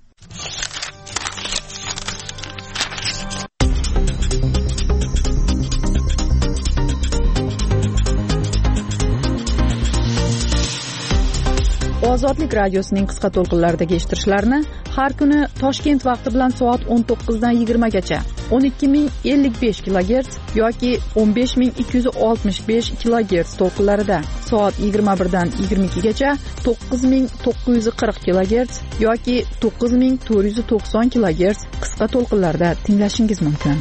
Ozodlik radiosining qisqa to'lqinlaridagi eshittirishlarni har kuni Toshkent vaqti bilan soat o'n to'qqizdan yigirmagacha o'n ikki ming ellik besh kilogerts yoki o'n besh ming ikki yuz oltmish besh kilogerts to'lqinlarida, soat yigirma birdan yigirma ikkigacha to'qqiz ming to'qqiz yuz qirq kilogerts yoki to'qqiz ming to'rt yuz to'qson kilogerts qisqa to'lqinlarda tinglashingiz mumkin.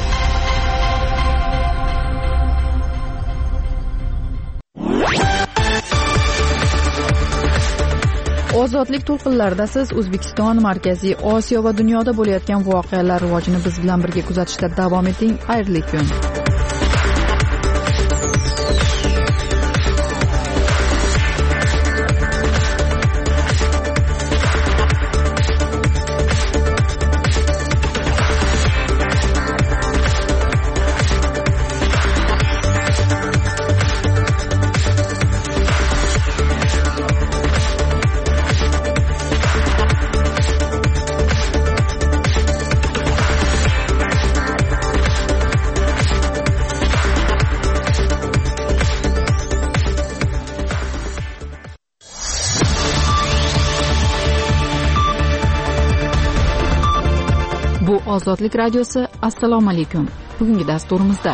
Ozodlik to'lqinlarida siz O'zbekiston, Markaziy Osiyo va dunyoda bo'layotgan voqealar rivojini biz bilan birga kuzatishda davom eting. Xayrli kun. Bu Ozodlik radiosi. Assalomu alaykum. Bugungi dasturimizda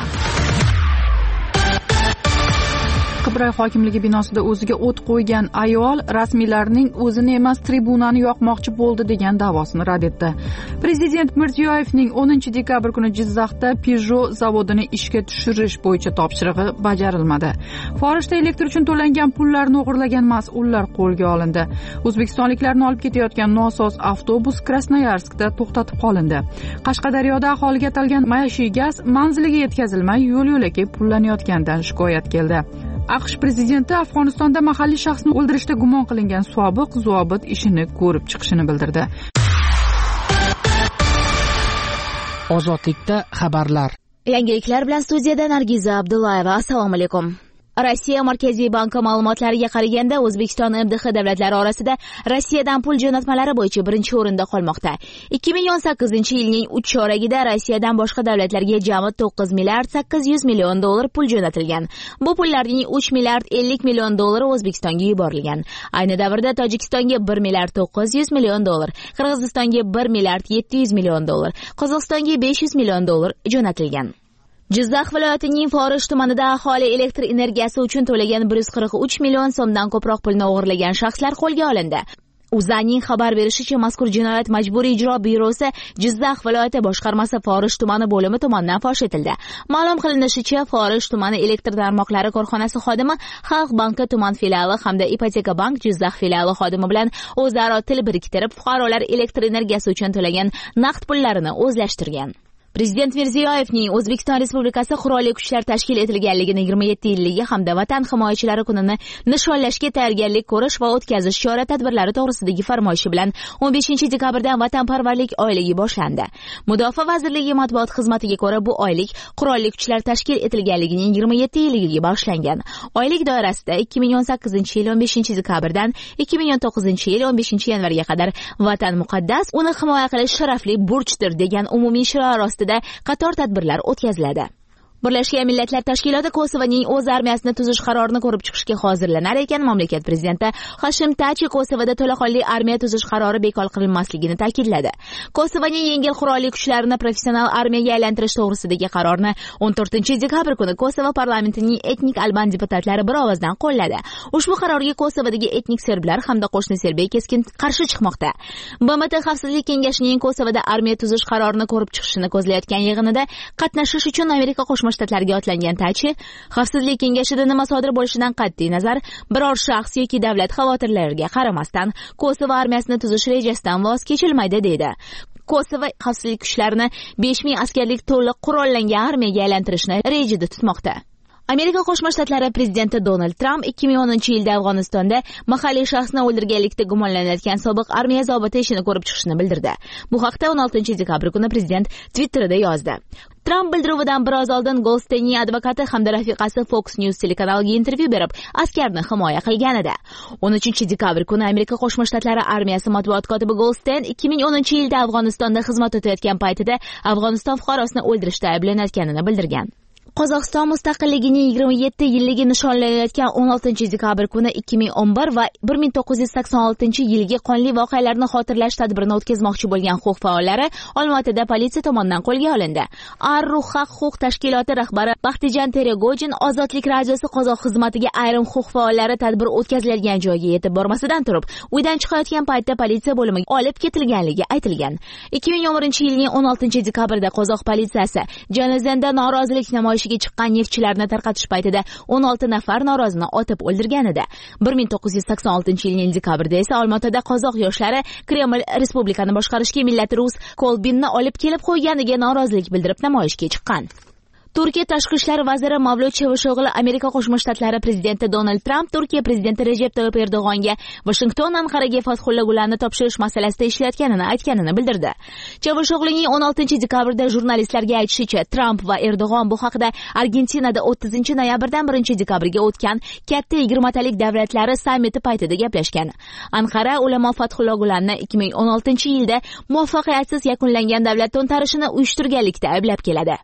Qibray hokimligi binosida o'ziga o't qo'ygan ayol rasmiylarning o'zini emas tribunani yoqmoqchi bo'ldi degan da'vosini rad etdi. Prezident Mirziyoyevning o'ninchi dekabr kuni Jizzaxda Peugeot zavodini ishga tushirish bo'yicha topshirig'i bajarilmadi. Forishda elektr uchun to'langan pullarni o'g'irlagan mas'ullar qo'lga olindi. O'zbekistonliklarni olib ketayotgan nosoz avtobus Krasnoyarskda to'xtatib qolindi. Qashqadaryoda aholiga atalgan maishiy gaz manziliga yetkazilmay yo'l-yo'lakay pullanayotganidan shikoyat keldi. AQSh prezidenti Afg'onistonda mahalliy shaxsni o'ldirishda gumon qilingan sobiq zobit ishini ko'rib chiqishini bildirdi. Ozodlikda xabarlar. Yangiliklar bilan studiyada Nargiza Abdullayeva. Assalomu alaykum. Rossiya Markaziy banki ma'lumotlariga qaraganda O'zbekiston M D H davlatlari orasida Rossiyadan pul jo'natmalari bo'yicha birinchi o'rinda qolmoqda. ikki ming o'n sakkizinchi yilning uch choragida Rossiyadan boshqa davlatlarga jami to'qqiz milliard sakkiz yuz million dollar pul jo'natilgan. Bu pullarning uch milliard ellik million dollari O'zbekistonga yuborilgan. Ayni davrda Tojikistonga bir milliard to'qqiz yuz million dollar, Qirg'izistonga bir milliard yetti yuz million dollar, Qozog'istonga besh yuz million dollar jo'natilgan. Jizzax viloyatining Forish tumanida aholi elektr energiyasi uchun to'lagan bir yuz qirq uch million so'mdan ko'proq pulni o'g'irlagan shaxslar qo'lga olindi. Uzanning xabar berishicha, mazkur jinoyat majburiy ijro byurosi Jizzax viloyati boshqarmasi Forish tumani bo'limi tomonidan fosh etildi. Ma'lum qilinishicha, Forish tumani elektr tarmoqlari korxonasi xodimi Xalq banki tuman filiali hamda Ipoteka bank Jizzax filiali xodimi bilan o'zaro til biriktirib, fuqarolar elektr energiyasi uchun to'lagan naqd pullarini o'zlashtirgan. Prezident Mirziyoyevning O'zbekiston Respublikasi Qurolli Kuchlar tashkil etilganligini yigirma yetti yilligi hamda Vatan himoyachilari kunini nishonlashga tayyorgarlik ko'rish va o'tkazish chora-tadbirlari to'g'risidagi farmoyishi bilan o'n beshinchi dekabrdan Vatanparvarlik oyligi boshlandi. Mudofaa vazirligi matbuot xizmatiga ko'ra, bu oylik Qurolli Kuchlar tashkil etilganligining yigirma yetti yilligiga boshlangan. Oylik doirasida ikki ming o'n sakkizinchi yil o'n beshinchi dekabrdan ikki ming o'n to'qqizinchi yil o'n beshinchi yanvarga qadar Vatan muqaddas, uni himoya qilish sharafli burchdir degan umumiy shior ostida qator tadbirlar o'tkaziladi. Birlashgan Millatlar Tashkiloti Kosovoning o'z armiyasini tuzish qarorini ko'rib chiqishga hozirlanar ekan, mamlakat prezidenti Hashim Tachi Kosovoda to'laqonli armiya tuzish qarori bekor qilinmasligini ta'kidladi. Kosovoning yengil qurolli kuchlarini professional armiyaga aylantirish to'g'risidagi qarorni o'n to'rtinchi dekabr kuni Kosovo parlamentining etnik alban deputatlari bir ovozdan qo'lladi. Ushbu qarorga Kosovodagi etnik serblar hamda qo'shni Serbiya keskin qarshi chiqmoqda. B M T Xavfsizlik kengashining Kosovoda armiya tuzish qarorini ko'rib chiqishini ko'zlayotgan yig'inida qatnashish uchun Amerika qo'shma shtatlarga otlangan Tachi, Xavfsizlik kengashida nima sodir bo'lishidan qat'iy nazar, biror shaxs yoki davlat xavotirlariga qaramasdan Kosovo armiyasini tuzish rejasidan voz kechilmaydi dedi. Kosovo xavfsizlik kuchlarini besh ming askarlik to'liq qurollangan armiyaga aylantirishni rejada tutmoqda. Amerika Qo'shma Shtatlari prezidenti Donald Trump ikki ming o'ninchi yilda Afg'onistonda mahalliy shaxsni o'ldirganlikda gumonlanayotgan sobiq armiya zobiti ishini ko'rib chiqishini bildirdi. Bu haqda o'n oltinchi dekabr kuni prezident Twitterida yozdi. Trump bildiruvidan biroz oldin Goldsteinning advokati hamda rafiqasi Fox News telekanaliga intervyu berib, askarni himoya qilgan edi. o'n uchinchi dekabr kuni Amerika Qo'shma Shtatlari armiyasi matbuot kotibi Goldstein ikki ming o'ninchi yilda Afg'onistonda xizmat o'tayotgan paytida Afg'oniston fuqarosini o'ldirishda ayblanayotganini bildirgan. Qozog'iston mustaqilligining yigirma yetti yilligi nishonlanayotgan o'n oltinchi dekabr kuni ikki ming o'n bir va bir ming to'qqiz yuz sakson oltinchi yilgi qonli voqealarni xotirlash tadbirini o'tkazmoqchi bo'lgan huquq faollari Olmaotada politsiya tomonidan qo'lga olindi. Ar-Ruhaq huquq tashkiloti rahbari Baxtijan Teregojin Ozodlik radiosi qozoq xizmatiga ayrim huquq faollari tadbir o'tkaziladigan joyga yetib bormasidan turib, uydan chiqayotgan paytda politsiya bo'limiga olib ketilganligi aytilgan. ikki ming o'n birinchi yilning o'n oltinchi dekabrda qozoq politsiyasi Janozanda norozilik namoyishi chiqqan neftchilarni tarqatish paytida o'n olti nafar norozini otib o'ldirgan edi. bir ming to'qqiz yuz sakson oltinchi yilning dekabrida esa Olmaotada qozoq yoshlari Kreml respublikani boshqarishga millati rus Kolbinni olib kelib qo'yganiga norozilik bildirib namoyishga chiqqan. Turkiya tashqi ishlar vaziri Mavlut Chavusho'g'li Amerika Qo'shma Shtatlari prezidenti Donald Tramp Turkiya prezidenti Recep Tayyip Erdo'g'onga Washington Anqaraga Fathullah topshirish masalasida ishlayotganini aytganini bildirdi. Chavusho'g'lining o'n oltinchi dekabrda jurnalistlarga aytishicha, Tramp va Erdo'g'on bu haqda Argentinada o'ttizinchi noyabrdan birinchi dekabrga o'tgan katta yigirmatalik davlatlari sammiti paytida gaplashgan. Anqara ulamo Fathullah Gulenni ikki ming o'n oltinchi yilda muvaffaqiyatsiz yakunlangan davlat to'ntarishini uyushtirganlikda ayblab keladi.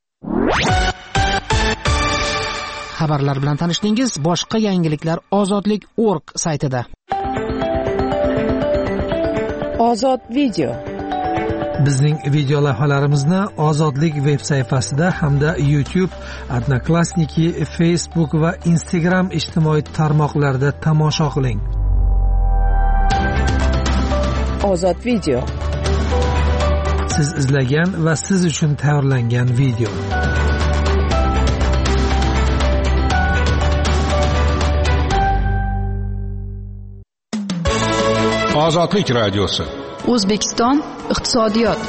Xabarlar bilan tanishdingiz. Boshqa yangiliklar ozodlik nokta org saytida. Ozod video. Bizning video lavhalarimizni Ozodlik veb sayfasida hamda YouTube, Odnoklassniki, Facebook va Instagram ijtimoiy tarmoqlarida tomosha qiling. Ozod video. Siz izlagan va siz uchun tayyorlangan video. Ozodlik radiosi. O'zbekiston iqtisodiyot.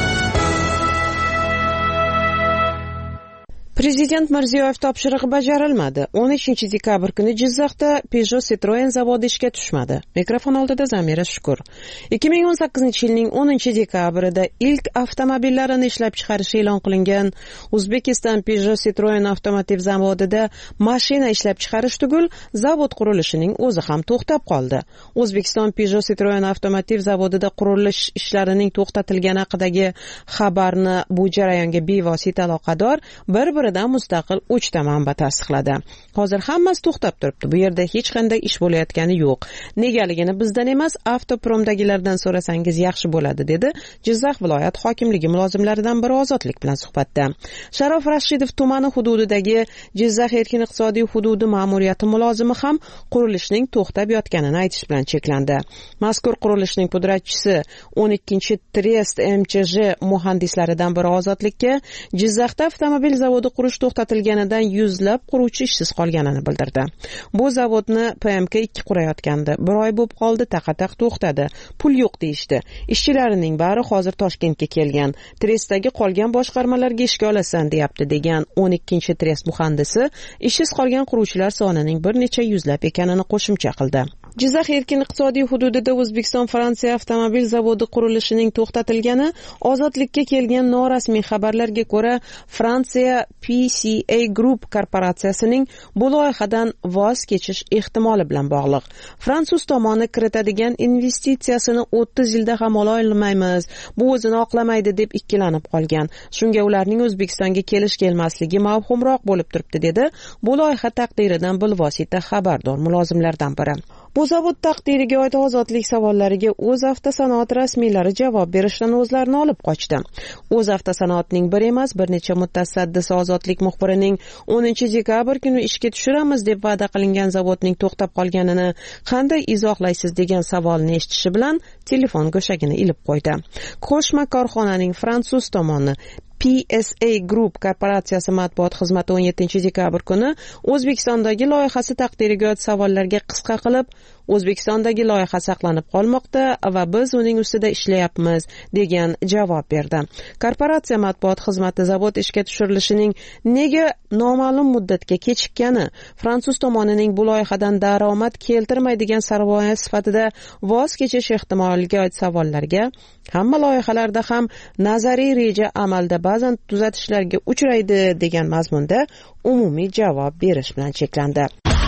Prezident Mirziyoyev topshirig'i bajarilmadi. o'n uchinchi dekabr kuni Jizzaxda Peugeot Citroen zavodi ishga tushmadi. Mikrofon oldida Zamira Shukur. ikki ming o'n sakkizinchi yilning o'ninchi dekabrida ilk avtomobillarini ishlab chiqarish e'lon qilingan Uzbekistan Peugeot Citroen avtomotiv zavodida mashina ishlab chiqarish tugul, zavod qurilishining o'zi ham to'xtab qoldi. O'zbekiston Peugeot Citroen avtomotiv zavodida qurilish ishlarining to'xtatilgani haqidagi xabarni bu jarayonga bevosita aloqador bir dan mustaqil uchta manba tasdiqladi. Hozir hammasi to'xtab turibdi. Bu yerda hech qanday ish bo'layotgani yo'q. Negaligini bizdan emas, Avtopromdagilardan so'rasangiz yaxshi bo'ladi, dedi Jizzax viloyat hokimligi mulozimlaridan biri Ozodlik bilan suhbatda. Sharof Rashidov tumani hududidagi Jizzax erkin iqtisodiy hududi ma'muriyati mulozimi ham qurilishning to'xtab yotganini aytish bilan cheklandi. Mazkur qurilishning pudratchisi o'n ikkinchi Trest M Ch J muhandislaridan biri Ozodlikka Jizzaxda avtomobil zavodi qurish to'xtatilganidan yuzlab quruvchi ishsiz qolganini bildirdi. Bu zavodni P M K ikki qurayotgandi. Bir oy bo'lib qoldi, taqataq to'xtadi. Pul yo'q deyishdi. Ishchilarining bari hozir Toshkentga kelgan. Trestdagi qolgan boshqarmalarga ishga olasan, deyapti, degan o'n ikkinchi Trest muhandisi ishsiz qolgan quruvchilar sonining bir necha yuzlab ekanini qo'shimcha qildi. Jizzax erkin iqtisodiy hududida O'zbekiston Fransiya avtomobil zavodi qurilishining to'xtatilgani Ozodlikka kelgan norasmiy xabarlarga ko'ra, Fransiya P C A Group korporatsiyasining bu loyihadan voz kechish ehtimoli bilan bog'liq. Fransuz tomoni kiritadigan investitsiyasini o'ttiz yilda ham ola olmaymiz, bu o'zini oqlamaydi deb ikkilanib qolgan. Shunga ularning O'zbekistonga kelish kelmasligi mavhumroq bo'lib turibdi, dedi bu loyiha taqdiridan bilvosita xabardor mulozimlardan biri. Bu zavod taqdiriga oid ozodlik savollariga O'z avtosanoat rasmiylari javob berishdan o'zlarini olib qochdi. O'z avtosanoatning bir emas, bir necha mutasaddisi Ozodlik muxbirining o'ninchi dekabr kuni ishga tushiramiz deb va'da qilingan zavodning to'xtab qolganini qanday izohlaysiz degan savolni eshitishi bilan telefon go'shagini ilib qo'ydi. Qo'shma korxonaning fransuz tomoni P S A Group korporatsiyasi matbuot xizmati o'n yettinchi dekabr kuni O'zbekistondagi loyihasi taqdiriga oid savollarga qisqa qilib, O'zbekistondagi loyiha saqlanib qolmoqda va biz uning ustida ishlayapmiz, degan javob berdi. Korporatsiya matbuot xizmati zavod ishga tushirilishining nega noma'lum muddatga kechikkani, fransuz tomonining bu loyihadan daromad keltirmaydigan sarmoya sifatida voz kechish ehtimoliga oid savollarga, hamma loyihalarda ham nazariy reja amalda ba'zan tuzatishlarga uchraydi degan mazmunda umumiy javob berish bilan cheklandi.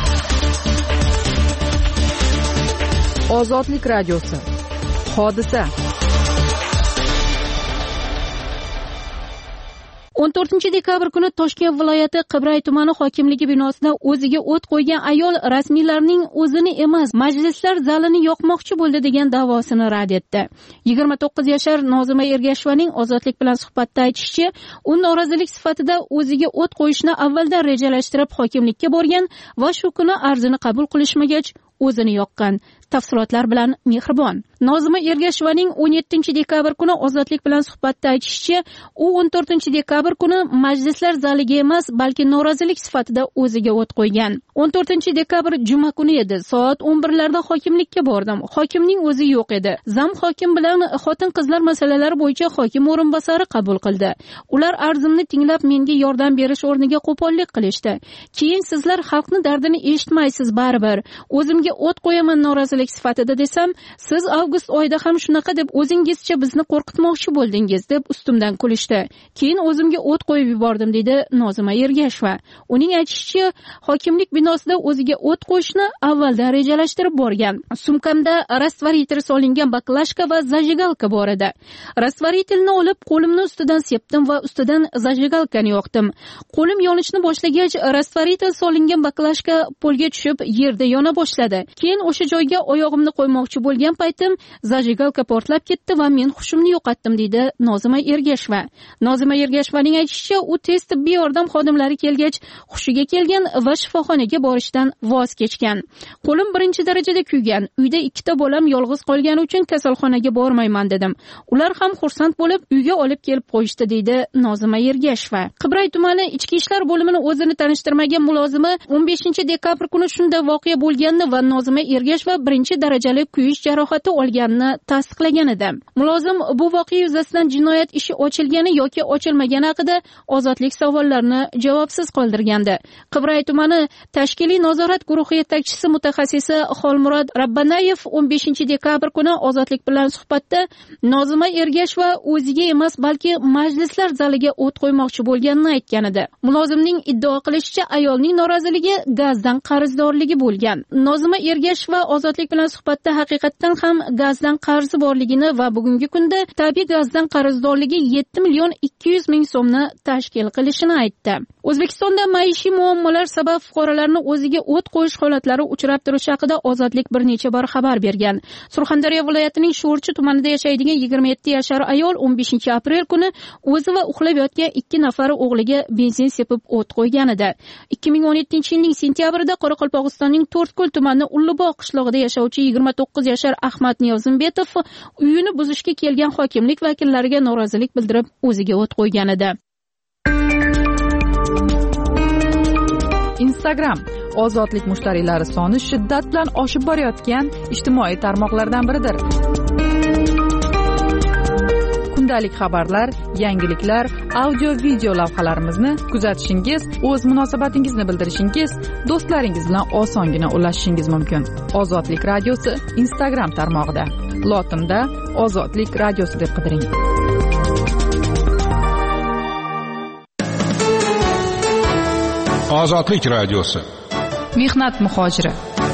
Ozodlik radiosi. Hodisa. o'n to'rtinchi dekabr kuni Toshkent viloyati Qibray tumani hokimligi binosida o'ziga o't qo'ygan ayol rasmiylarning o'zini emas, majlislar zalini yoqmoqchi bo'ldi degan da'vosini rad etdi. yigirma to'qqiz yashar Nozima Ergashovaning Ozodlik bilan suhbatda aytishicha, u norozilik sifatida o'ziga o't qo'yishni avvaldan rejalashtirib hokimlikka borgan va shu kuni arzini qabul qilishmagach o'zini yoqqan. Tafsilotlar bilan Mehribon. Nozima Ergashovaning o'n yettinchi dekabr kuni Ozodlik bilan suhbatda aytishicha, u o'n to'rtinchi dekabr kuni majlislar zaliga emas, balki norozilik sifatida o'ziga o't qo'ygan. o'n to'rtinchi dekabr juma kuni edi. Soat o'n birlarda hokimlikka bordim. Hokimning o'zi yo'q edi. Zam hokim bilan xotin-qizlar masalalari bo'yicha hokim o'rinbosari qabul qildi. Ular arzimni tinglab menga yordam berish o'rniga qo'pollik qilishdi. Keyin sizlar xalqning dardini eshitmaysiz baribir. O'zimga o't qo'yaman norozilik sifatida desam, siz avgust oyida ham shunaqa deb o'zingizcha bizni qo'rqitmoqchi bo'ldingiz deb ustimdan kulishdi. Keyin o'zimga o't qo'yib yubordim dedi Nozima Ergashova. Uning aytishicha, hokimlik binosida o'ziga o't qo'yishni avvaldan rejalashtirib borgan. Sumkamda rastvoritel solingan baklashka va zajigalka bor edi. Rastvoritelni olib qo'limni ustidan sepdim va ustidan zajigalkani yoqdim. Qo'lim yonishni boshlagach, rastvoritel solingan baklashka polga tushib yerda yona boshladi. Keyin o'sha joyga oyog'imni qo'ymoqchi bo'lgan paytim zajigalka portlab ketdi va men hushimni yo'qotdim deydi Nozima Ergashova. Nozima Ergashovaning aytishicha, u tez tibbiy yordam xodimlari kelgach hushiga kelgan va shifoxonaga borishdan voz kechgan. Qo'lim birinchi darajada kuygan. Uyda ikkita bolam yolg'iz qolgani uchun kasalxonaga bormayman dedim. Ular ham xursand bo'lib uyga olib kelib qo'yishdi deydi Nozima Ergashova. Qibray tumani ichki ishlar bo'limini o'zini tanishtirmagan mulozimi o'n beshinchi dekabr kuni shunday voqea bo'lganini va Nozima Ergashova birinchi darajali kuyish jarohati olganini tasdiqlagan edi. Mulozim bu voqea yuzasidan jinoyat ishi ochilgani yoki ochilmagani haqida ozodlik savollarini javobsiz qoldirgandi. Qibray tumani tashkiliy nazorat guruhi yetakchisi mutaxassisi Xolmurod Rabbanayev o'n beshinchi dekabr kuni Ozodlik bilan suhbatda Nozima Ergashova o'ziga emas, balki majlislar zaliga o't qo'ymoqchi bo'lganini aytgan edi. Mulozimning iddao qilishicha, ayolning noroziligi gazdan qarzdorligi bo'lgan. Nozima Ergashova Ozodlik bilan suhbatda haqiqatdan ham gazdan qarzi borligini va bugungi kunda tabiiy gazdan qarzdorligi yetti million ikki yuz ming so'mni tashkil qilishini aytdi. O'zbekistonda maishiy muammolar sabab fuqarolarni o'ziga o't qo'yish holatlari uchrab turishi haqida Ozodlik bir necha bor xabar bergan. Surxondaryo viloyatining Sho'rchi tumanida yashaydigan yigirma yetti yashar ayol o'n beshinchi aprel kuni o'zi va uxlab yotgan ikki nafar o'g'liga benzin sepib o't qo'ygan edi. ikki ming o'n yettinchi yilning sentyabrida Qoraqalpog'istonning To'rtko'l tumani Ulluboq qishlog'ida yashovchi yigirma to'qqiz yashar Ahmad Niyozimbetov uyini buzishga kelgan hokimlik vakillariga norozilik bildirib o'ziga o't qo'ygan edi. Instagram ozodlik mushtariylari soni shiddat bilan oshib borayotgan ijtimoiy tarmoqlardan biridir. Kundalik xabarlar, yangiliklar, audio video lavhalarimizni kuzatishingiz, o'z munosabatingizni bildirishingiz, do'stlaringiz bilan osongina ulashishingiz mumkin. Ozodlik radiosi Instagram tarmog'ida. Lotinda Ozodlik radiosi deb qidiring. Ozodlik radiosi. Mehnat muhojiri.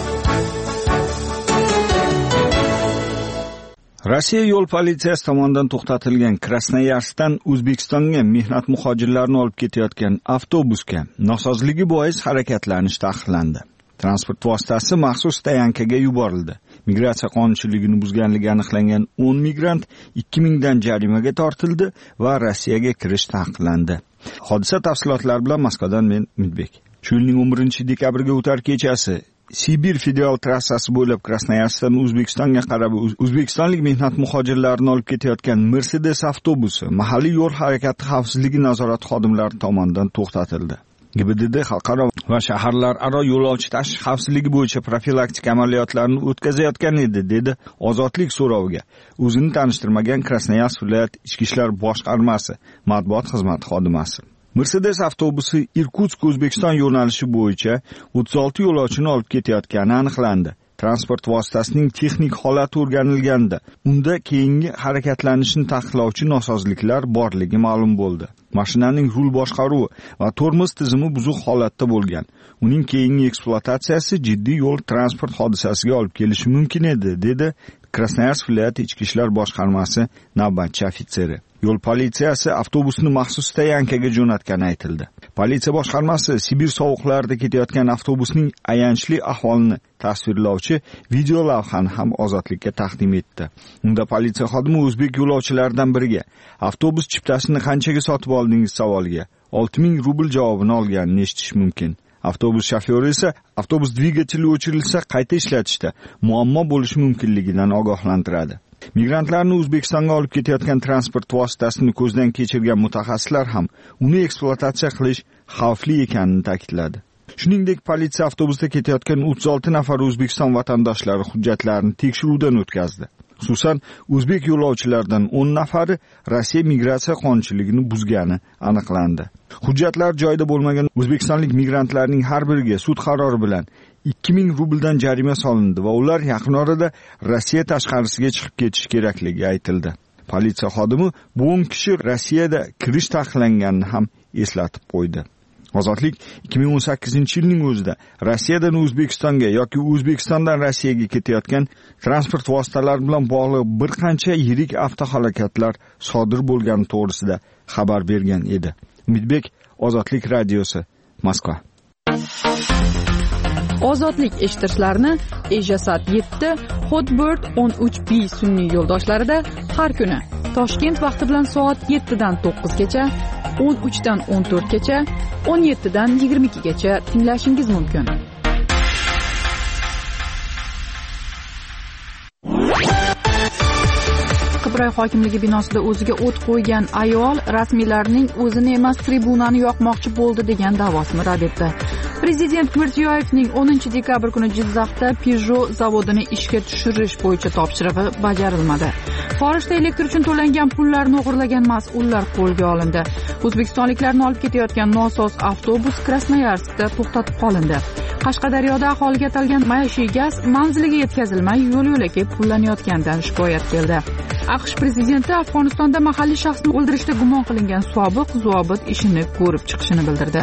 Rossiya yo'l politsiyasi tomonidan to'xtatilgan Krasnoyarskdan O'zbekistonga mehnat muhojirlarini olib ketayotgan avtobusga nosozligi bois harakatlanish taqiqlandi. Transport vositasi maxsus tayankaga yuborildi. Migratsiya qonunchiligini buzganligi aniqlangan o'n migrant ikki mingdan jarimaga tortildi va Rossiyaga kirish taqiqlandi. Hodisa tafsilotlari bilan Moskvadan men Umidbek. Shu yilning o'n birinchi dekabriga o'tar kechasi Sibir federal trassasi bo'ylab Krasnoyarskdan O'zbekistonga qarab o'zbekistonlik mehnat muhojirlarini olib ketayotgan Mercedes avtobusi mahalliy yo'l harakati xavfsizligi nazorati xodimlari tomonidan to'xtatildi. G B D D xalqaro va shaharlararo yo'lovchi tashqi xavfsizligi bo'yicha profilaktik amaliyotlarni o'tkazayotgan edi, dedi Ozodlik so'roviga o'zini tanishtirmagan Krasnoyarsk viloyat ichki ishlar boshqarmasi matbuot xizmati xodimasi. Mercedes avtobusi Irkutsk O'zbekiston yo'nalishi bo'yicha o'ttiz olti yo'lovchini olib ketayotgani aniqlandi. Transport vositasining texnik holati o'rganilganda, unda keyingi harakatlanishni taqiqlovchi nosozliklar borligi ma'lum bo'ldi. Mashinaning rul boshqaruvi va tormoz tizimi buzuq holatda bo'lgan. Uning keyingi ekspluatatsiyasi jiddiy yo'l transport hodisasiga olib kelishi mumkin edi, dedi Krasnoyarsk viloyati ichki ishlar boshqarmasi navbatchi ofitseri. Yo'l politsiyasi avtobusni maxsus stoyankaga jo'natgani aytildi. Politsiya boshqarmasi Sibir sovuqlarida ketayotgan avtobusning ayanchli ahvolini tasvirlovchi video lavhani ham Ozodlikka taqdim etdi. Unda politsiya xodimi o'zbek yo'lovchilaridan biriga avtobus chiptasini qanchaga sotib oldingiz savoliga olti ming rubl javobini olganini eshitish mumkin. Avtobus shofyori esa avtobus dvigateli o'chirilsa qayta ishlatishda muammo bo'lishi mumkinligidan ogohlantiradi. Migrantlarni O'zbekistonga olib ketayotgan transport vositasini ko'zdan kechirgan mutaxassislar ham uni ekspluatatsiya qilish xavfli ekanini ta'kidladi. Shuningdek, politsiya avtobusda ketayotgan o'ttiz olti nafar O'zbekiston vatandoshlari hujjatlarini tekshiruvdan o'tkazdi. Xususan, o'zbek yo'lovchilardan o'n nafari Rossiya migratsiya qonunchiligini buzgani aniqlandi. Hujjatlar joyida bo'lmagan o'zbekistonlik migrantlarning har biriga sud qarori bilan ikki ming rubldan jarima solindi va ular yaqin orada Rossiya tashqarisiga chiqib ketish kerakligi aytildi. Politsiya xodimi bu o'n kishi Rossiyada kirish taqiqlanganini ham eslatib qo'ydi. Ozodlik ikki ming o'n sakkizinchi yilning o'zida Rossiyadan O'zbekistonga yoki O'zbekistondan Rossiyaga ketayotgan transport vositalari bilan bog'liq bir qancha yirik avtohalokatlar sodir bo'lgani to'g'risida xabar bergan edi. Umidbek, Ozodlik radiosi, Moskva. Ozodlik eshittirishlarni Ejasat yetti, Hotbird o'n uch B sun'iy yo'ldoshlarida har kuni Toshkent vaqti bilan soat yettidan to'qqizgacha, o'n uchdan o'n to'rtgacha, o'n yettidan yigirma ikkigacha tinglashingiz mumkin. Qibray hokimligi binosida o'ziga o't qo'ygan ayol rasmiylarning o'zini emas tribunani yoqmoqchi bo'ldi degan da'vosini rad etdi. Prezident Mirziyoyevning o'ninchi dekabr kuni Jizzaxda Peugeot zavodini ishga tushirish bo'yicha topshirig'i bajarilmadi. Xorijda elektr uchun to'langan pullarni o'g'irlagan mas'ullar qo'lga olindi. O'zbekistonliklarni olib ketayotgan nosoz avtobus Krasnoyarskda to'xtatib qolindi. Qashqadaryoda aholiga atalgan maishiy gaz manziliga yetkazilmay yo'l-yo'lakay pullanayotganidan shikoyat keldi. AQSh prezidenti Afg'onistonda mahalliy shaxsni o'ldirishda gumon qilingan sobiq zobit ishini ko'rib chiqishini bildirdi.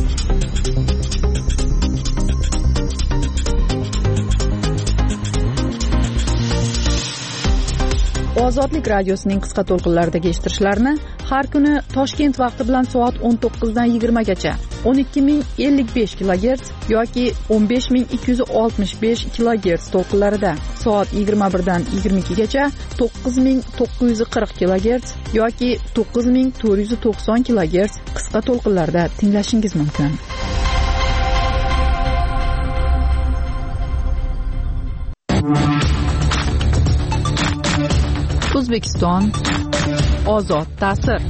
Ozodlik radiosining qisqa to'lqinlaridagi eshittirishlarni har kuni Toshkent vaqti bilan soat o'n to'qqizdan yigirmagacha o'n ikki ming ellik besh kilogerts yoki o'n besh ming ikki yuz oltmish besh kilogerts to'lqinlarida, soat yigirma birdan yigirma ikkigacha to'qqiz ming to'qqiz yuz qirq kilogerts yoki to'qqiz ming to'rt yuz to'qson kilogerts qisqa to'lqinlarda tinglashingiz mumkin. O'zbekiston ozod ta'sir.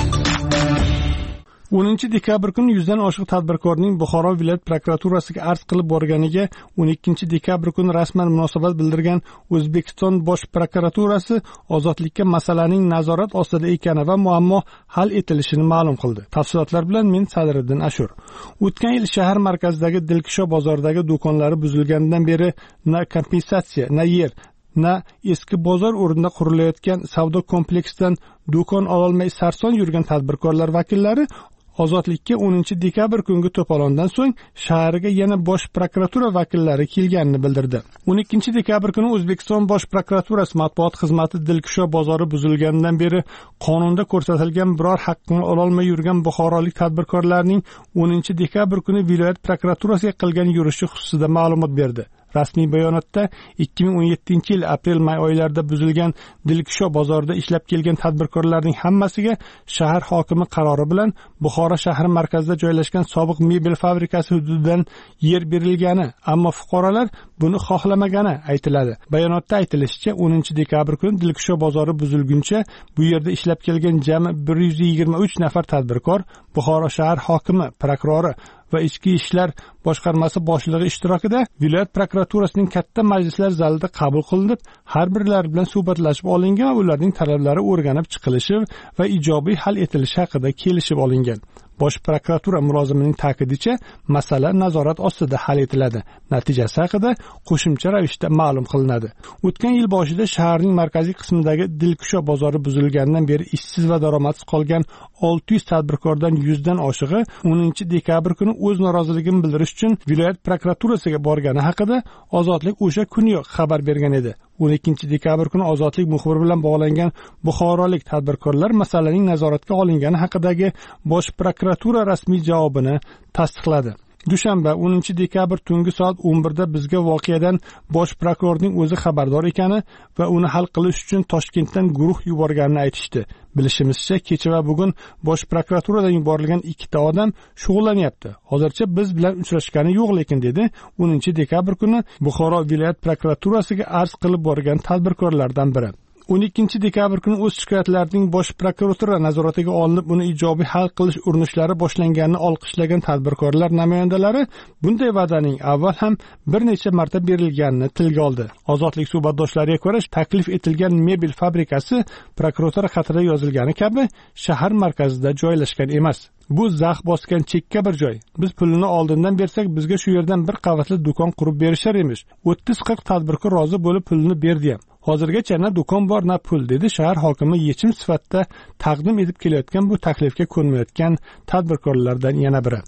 o'ninchi dekabr kuni yuzdan oshiq tadbirkorning Buxoro viloyat prokuraturasiga arz qilib borganiga o'n ikkinchi dekabr kuni rasman munosabat bildirgan O'zbekiston bosh prokuraturasi ozodlikka masalaning nazorat ostida ekani va muammo hal etilishini ma'lum qildi. Tafsilotlar bilan men Sadriddin Ashur. O'tgan yil shahar markazidagi Dilkusho bozoridagi do'konlari buzilganidan beri na kompensatsiya, na yer, na eski bozor o'rnida qurilayotgan savdo kompleksidan do'kon ololmay sarson yurgan tadbirkorlar vakillari Ozodlikka o'ninchi dekabr kungi to'polondan so'ng shaharga yana bosh prokuratura vakillari kelganini bildirdi. o'n ikkinchi dekabr kuni O'zbekiston bosh prokuraturasi matbuot xizmati Dilkusho bozori buzilganidan beri qonunda ko'rsatilgan biror haqqini ololmay yurgan buxorolik tadbirkorlarning o'ninchi dekabr kuni viloyat prokuraturasiga qilgan yurishi xususida ma'lumot berdi. Rasmiy bayonotda ikki ming o'n yettinchi yil aprel-may oylarida buzilgan Dilkusho bozorida ishlab kelgan tadbirkorlarning hammasiga shahar hokimi qarori bilan Buxoro shahar markazida joylashgan sobiq mebel fabrikasi hududidan yer berilgani, ammo fuqarolar buni xohlamagani aytiladi. Bayonotda aytilishicha, o'ninchi dekabr kuni Dilkusho bozori buzilguncha bu yerda ishlab kelgan jami bir yuz yigirma uch nafar tadbirkor Buxoro shahar hokimi, prokurori va ichki ishlar boshqarmasi boshlig'i ishtirokida viloyat prokuraturasining katta majlislar zalida qabul qilinib, har birlari bilan suhbatlashib olingan va ularning talablari o'rganib chiqilishi va ijobiy hal etilishi haqida kelishib olingan. Bosh prokuratura mulozimining ta'kidicha, masala nazorat ostida hal etiladi. Natijasi haqida qo'shimcha ravishda ma'lum qilinadi. O'tgan yil boshida shaharning markaziy qismidagi Dilkusho bozori buzilgandan beri ishsiz va daromadsiz qolgan olti yuz tadbirkordan yuzdan oshig'i o'ninchi dekabr kuni o'z noroziligini bildirish uchun viloyat prokuraturasiga borgani haqida Ozodlik o'sha kuniyoq xabar bergan edi. o'n ikkinchi dekabr kuni ozodlik muxbiri bilan bog'langan buxorolik tadbirkorlar masalaning nazoratga olingani haqidagi bosh prokuratura rasmiy javobini tasdiqladi. Dushanba o'ninchi dekabr tungi soat o'n birda bizga voqeadan bosh prokurorning o'zi xabardor ekani va uni hal qilish uchun Toshkentdan guruh yuborganini aytishdi. Bilishimizcha, kecha va bugun bosh prokuraturadan yuborilgan ikkita odam shug'ullanyapti. Hozircha biz bilan uchrashgani yo'q, lekin dedi o'ninchi dekabr kuni Buxoro viloyat prokuraturasiga arz qilib borgan tadbirkorlardan biri. o'n ikkinchi dekabr kuni o'z shikoyatlarining bosh prokuratura nazoratiga olinib, uni ijobiy hal qilish urinishlari boshlanganini olqishlagan tadbirkorlar namoyandalari bunday va'daning avval ham bir necha marta berilganini tilga oldi. Ozodlik suhbatdoshlariga ko'ra, taklif etilgan mebel fabrikasi prokuratura xatida yozilgani kabi shahar markazida joylashgan emas. Bu zax bosgan chekka bir joy. Biz pulini oldindan bersak, bizga shu yerdan bir qavatli do'kon qurib berishar emish. o'ttiz qirq tadbirkor rozi bo'lib pulini berdi ham. Hozirgacha na do'kon bor, na pul, dedi shahar hokimi yechim sifatida taqdim etib kelayotgan bu taklifga ko'nmayotgan tadbirkorlardan yana biri.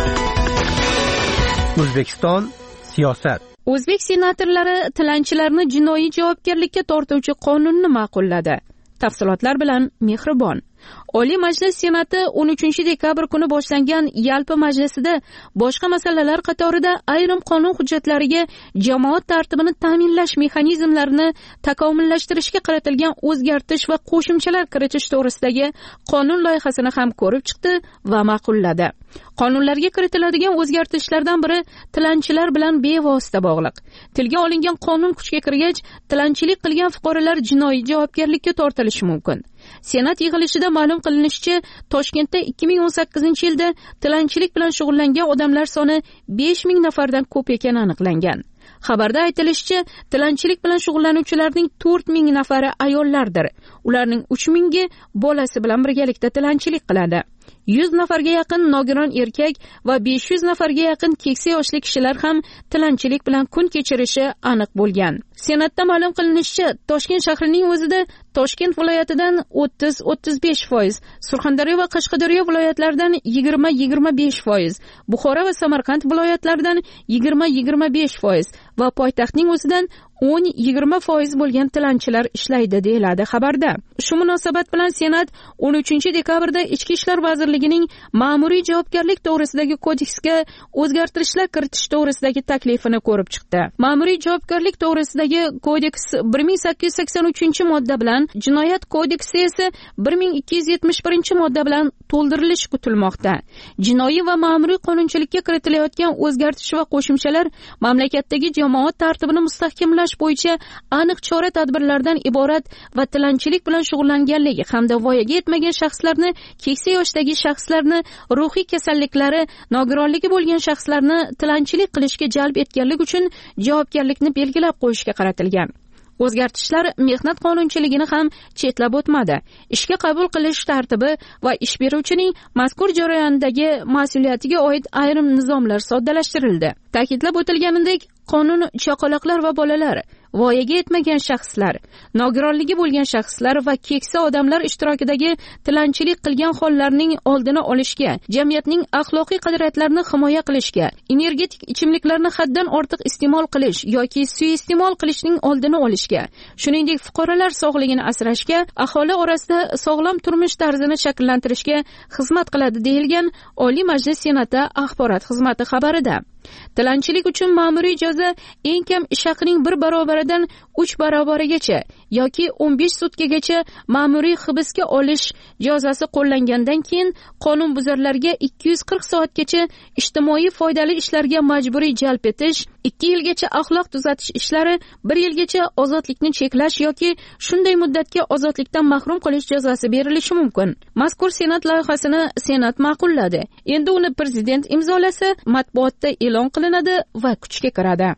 O'zbekiston siyosat. O'zbek senatorlari tilanchilarni jinoiy javobgarlikka tortuvchi qonunni ma'qulladi. Tafsilotlar bilan Mehribon. Oliy Majlis Senati o'n uchinchi dekabr kuni boshlangan yalpi majlisida boshqa masalalar qatorida ayrim qonun hujjatlariga jamoat tartibini ta'minlash mexanizmlarini takomillashtirishga qaratilgan o'zgartirish va qo'shimchalar kiritish to'g'risidagi qonun loyihasini ham ko'rib chiqdi va ma'qulladi. Qonunlarga kiritiladigan o'zgartirishlardan biri tilanchilar bilan bevosita bog'liq. Tilga olingan qonun kuchga kirgach, tilanchilik qilgan fuqarolar jinoiy javobgarlikka tortilishi mumkin. Senat yig'ilishida ma'lum qilinishicha, Toshkentda ikki ming o'n sakkizinchi yilda tilanchilik bilan shug'ullangan odamlar soni besh ming nafardan ko'p ekani aniqlangan. Xabarda aytilishicha, tilanchilik bilan shug'ullanuvchilarning to'rt ming nafari ayollardir. Ularning uch mingi bolasi bilan birgalikda tilanchilik qiladi. yuz nafarga yaqin nogiron erkak va besh yuz nafarga yaqin keksa yoshli kishilar ham tilanchilik bilan kun kechirishi aniq bo'lgan. Senatda ma'lum qilinishicha, Toshkent shahrining o'zida Toshkent viloyatidan o'ttiz o'ttiz besh foiz, Surxondaryo va Qashqadaryo viloyatlaridan yigirma yigirma besh foiz, Buxoro va Samarqand viloyatlaridan yigirma yigirma besh foiz va poytaxtning o'zidan o'n yigirma foiz bo'lgan tilanchilar ishlaydi, deyiladi xabarda. Shu munosabat bilan Senat o'n uchinchi dekabrda Ichki ishlar vazirligining ma'muriy javobgarlik to'g'risidagi kodeksga o'zgartirishlar kiritish to'g'risidagi taklifini ko'rib chiqdi. Ma'muriy javobgarlik to'g'risidagi kodeks bir ming sakkiz yuz sakson uchinchi modda bilan, Jinoyat kodeksi esa bir ming ikki yuz yetmish birinchi modda bilan to'ldirilishi kutilmoqda. Jinoiy va ma'muriy qonunchilikka kiritilayotgan o'zgartirish va qo'shimchalar mamlakatdagi jamoat tartibini mustahkamlash bo'yicha aniq chora-tadbirlardan iborat va tilanchilik bilan shug'ullanganligi hamda voyaga yetmagan shaxslarni, keksa yoshdagi shaxslarni, ruhiy kasalliklari, nogironligi bo'lgan shaxslarni tilanchilik qilishga jalb etganlik uchun javobgarlikni belgilab qo'yishga qaratilgan. O'zgartishlar mehnat qonunchiligini ham chetlab o'tmadi. Ishga qabul qilish tartibi va ish beruvchining mazkur jarayondagi mas'uliyatiga oid ayrim nizomlar soddalashtirildi. Ta'kidlab o'tilganidek, qonun chaqaloqlar va bolalar, voyaga yetmagan shaxslar, nogironligi bo'lgan shaxslar va keksa odamlar ishtirokidagi tilanchilik qilgan hollarning oldini olishga, jamiyatning axloqiy qadriyatlarini himoya qilishga, energetik ichimliklarni haddan ortiq iste'mol qilish yoki suiiste'mol qilishning oldini olishga, shuningdek fuqarolar sog'lig'ini asrashga, aholi orasida sog'lom turmush tarzini shakllantirishga xizmat qiladi, deyilgan Oliy Majlis Senati axborot xizmati xabarida. Tilanchilik uchun ma'muriy jazo eng kam ish haqining bir barobaridan uch barobarigacha yoki o'n besh sutkagacha ma'muriy hibsga olish jazosi qo'llangandan keyin qonunbuzarlarga ikki yuz qirq soatgacha ijtimoiy foydali ishlarga majburiy jalb etish, ikki yilgacha axloq tuzatish ishlari, bir yilgacha ozodlikni cheklash yoki shunday muddatga ozodlikdan mahrum qilish jazosi berilishi mumkin. Mazkur Senat loyihasini Senat ma'qulladi. Endi uni prezident imzolasa, matbuotda e'lon qilinadi va kuchga kiradi.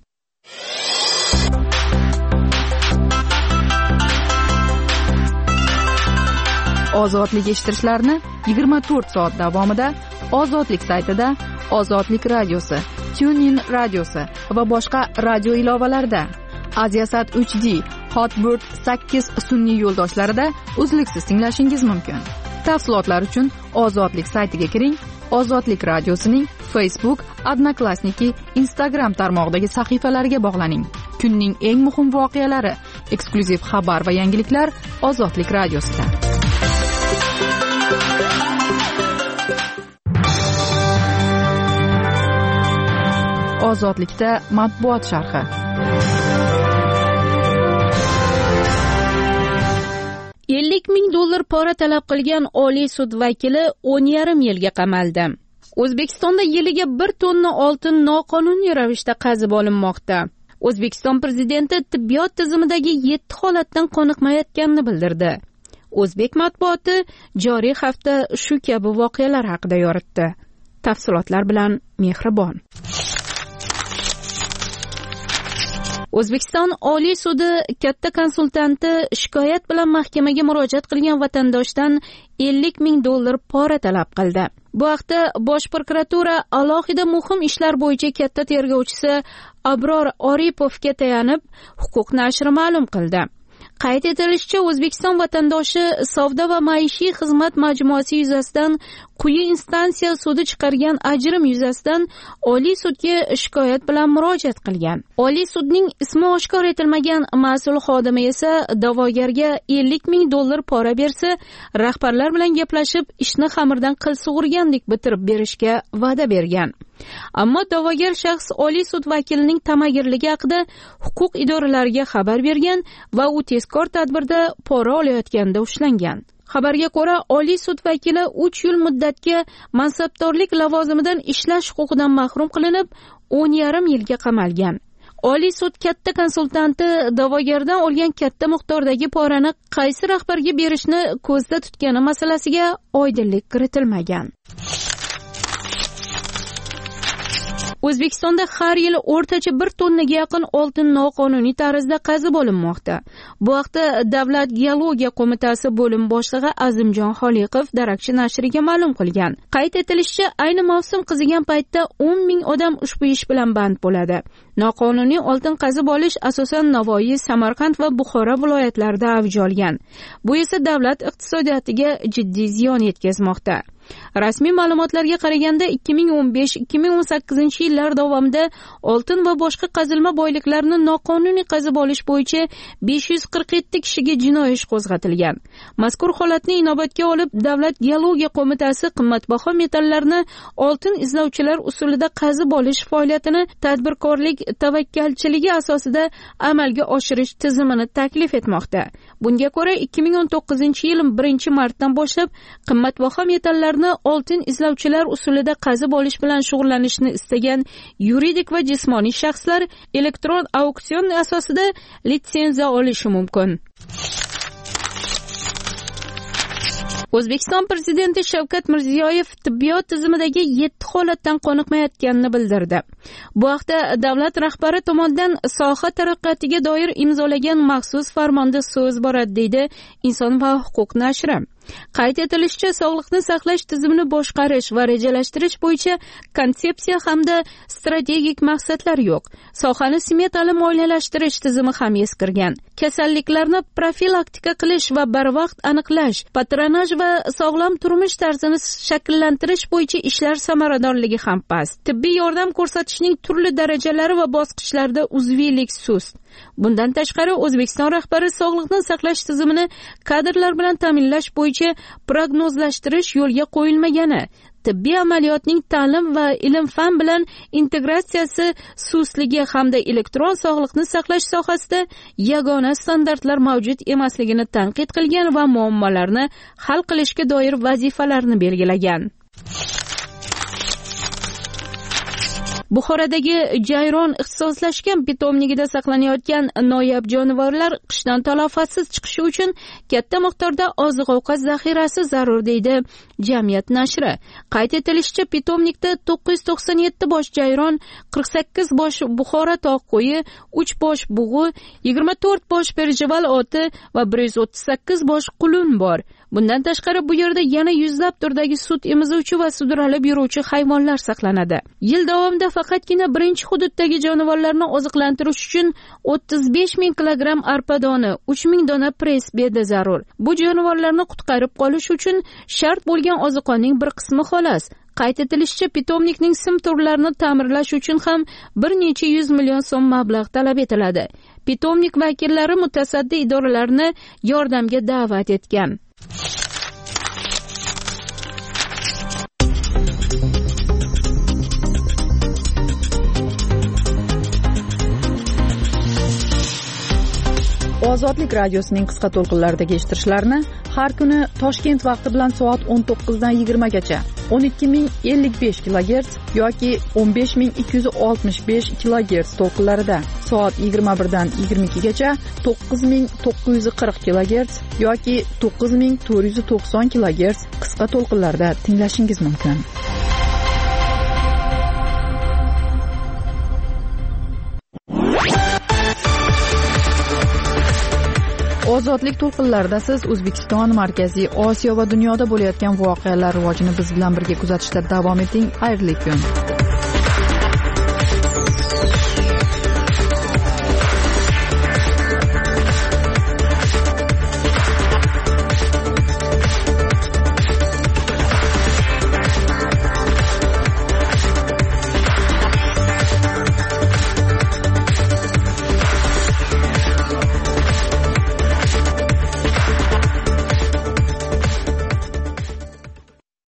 Ozodlik eshittirishlarni yigirma to'rt soat davomida Ozodlik saytida, Ozodlik radiosi, TuneIn radiosi va boshqa radio ilovalarida, Aziasat uch D, Hotbird sakkiz sun'iy yo'ldoshlarida uzluksiz tinglashingiz mumkin. Tafsilotlar uchun Ozodlik saytiga kiring. Ozodlik radiosining Facebook, Odnoklassniki, Instagram tarmog'idagi sahifalariga bog'laning. Kunning eng muhim voqealari, eksklyuziv xabar va yangiliklar Ozodlik radiosida. Ozodlikda matbuot sharhi. ellik ming dollar pora talab qilgan Oliy sud vakili o'n yarim yilga qamaldi. O'zbekistonda yiliga bir tonna oltin noqonuniy ravishda qazib olinmoqda. O'zbekiston prezidenti tibbiyot tizimidagi yetti holatdan qoniqmayotganini bildirdi. O'zbek matbuoti joriy hafta shu kabi voqealar haqida yoritdi. Tafsilotlar bilan Mehribon. O'zbekiston Oliy sudi katta konsultanti shikoyat bilan mahkamaga murojaat qilgan vatandoshdan ellik ming dollar pora talab qildi. Bu haqda Bosh prokuratura alohida muhim ishlar bo'yicha katta tergovchisi Abror Oripovga tayanib, huquq nashri ma'lum qildi. Qayd etilishicha, O'zbekiston vatandoshi savdo va maishiy xizmat majmuasi yuzasidan quyi instansiya sudi chiqargan ajrim yuzasidan Oliy sudga shikoyat bilan murojaat qilgan. Oliy sudning ismi oshkor etilmagan mas'ul xodimi esa da'vogarga ellik ming dollar pora bersa, rahbarlar bilan gaplashib, ishni xamirdan qil sug'urgandek bitirib berishga va'da bergan. Ammo da'vogar shaxs Oliy sud vakilining tamagirligi haqida huquq idoralariga xabar bergan va u tezkor tadbirda pora olayotganda ushlangan. Xabarga ko'ra, Oliy sud vakili uch yil muddatga mansabdorlik lavozimidan ishlash huquqidan mahrum qilinib, o'n yarim yilga qamalgan. Oliy sud katta konsultanti da'vogardan olgan katta miqdordagi porani qaysi rahbarga berishni ko'zda tutgani masalasiga oydinlik kiritilmagan. O'zbekistonda har yili o'rtacha bir tonnaga yaqin oltin noqonuniy tarzda qazib olinmoqda. Bu haqda Davlat geologiya qo'mitasi bo'lim boshlig'i Azimjon Xoliqov Darakchi nashriga ma'lum qilgan. Qayd etilishicha, ayni mavsum qizigan paytda o'n ming odam ushbu ish bilan band bo'ladi. Noqonuniy oltin qazib olish asosan Navoiy, Samarqand va Buxoro viloyatlarida avj olgan. Bu esa davlat iqtisodiyotiga jiddiy ziyon yetkazmoqda. Rasmiy ma'lumotlarga qaraganda ikki ming o'n besh ikki ming o'n sakkizinchi yillar davomida oltin va boshqa qazilma boyliklarini noqonuniy qazib olish bo'yicha besh yuz qirq yetti kishiga jinoiy ish qo'zg'atilgan. Mazkur holatni inobatga olib, Davlat geologiya qo'mitasi qimmatbaho metallarni oltin izlovchilar usulida qazib olish faoliyatini tadbirkorlik tavakkalchiligi asosida amalga oshirish tizimini taklif etmoqda. Bunga ko'ra, ikki ming o'n to'qqizinchi yil birinchi martdan boshlab qimmatbaho metallarni oltin izlovchilar usulida qazib olish bilan shug'ullanishni istagan yuridik va jismoniy shaxslar elektron auksion asosida litsenziya olishi mumkin. O'zbekiston prezidenti Shavkat Mirziyoyev tibbiyot tizimidagi yetti holatdan qoniqmayotganini bildirdi. Bu haqda davlat rahbari tomonidan soha taraqqiyotiga doir imzolagan maxsus farmonda so'z boradi, deydi Inson va huquq nashri. Qayd etilishicha, sog'liqni saqlash tizimini boshqarish va rejalashtirish bo'yicha konsepsiya hamda strategik maqsadlar yo'q. Sohani smetali moliyalashtirish tizimi ham eskirgan. Kasalliklarni profilaktika qilish va barvaqt aniqlash, patronaj va sog'lom turmush tarzini shakllantirish bo'yicha ishlar samaradorligi ham past. Tibbiy yordam ko'rsatishning turli darajalari va bosqichlarida uzviylik sust. Bundan tashqari, O'zbekiston rahbari sog'liqni saqlash tizimini kadrlar bilan ta'minlash bo'yicha prognozlashtirish yo'lga qo'yilmagani, tibbiy amaliyotning ta'lim va ilm-fan bilan integratsiyasi sustligi hamda elektron sog'liqni saqlash sohasida yagona standartlar mavjud emasligini tanqid qilgan va muammolarni hal qilishga doir vazifalarni belgilagan. Buxorodagi Jayron ixtisoslashgan pitomnigida saqlanayotgan noyob jonivorlar qishdan talofatsiz chiqishi uchun katta miqdorda oziq-ovqat zaxirasi zarur, deydi Jamiyat nashri. Qayd etilishicha, pitomnikda to'qqiz yuz to'qson yetti bosh jayron, qirq sakkiz bosh Buxoro tog' qo'yi, uch bosh bug'u, yigirma to'rt bosh perjival oti va bir yuz o'ttiz sakkiz bosh qulun bor. Bundan tashqari bu yerda yana yuzlab turdagi sut emizuvchi va sudralib yuruvchi hayvonlar saqlanadi. Yil davomida faqatgina birinchi hududdagi jonivorlarni oziqlantirish uchun o'ttiz besh ming kilogramm arpa doni, uch ming dona press beda zarur. Bu jonivorlarni qutqarib qolish uchun shart bo'lgan oziqonning bir qismi xolos. Qayd etilishicha, pitomnikning sim turlarini ta'mirlash uchun ham bir necha yuz million so'm mablag' talab etiladi. pitomnik vakillari mutasaddi idoralarni yordamga da'vat etgan. Ozodlik radiosining qisqa to'lqinlaridagi eshittirishlarni har kuni Toshkent vaqti bilan soat o'n to'qqizdan yigirmagacha o'n ikki ming ellik besh kilogerts yoki o'n besh ming ikki yuz oltmish besh kilogerts to'lqinlarida, soat yigirma birdan yigirma ikkigacha to'qqiz ming to'qqiz yuz qirq kilogerts yoki to'qqiz ming to'rt yuz to'qson kilogerts qisqa to'lqinlarda tinglashingiz mumkin. Ozodlik to'lqinlarida siz O'zbekiston, Markaziy Osiyo va dunyoda bo'layotgan voqealar rivojini biz bilan birga kuzatishda davom eting. Xayrli kun.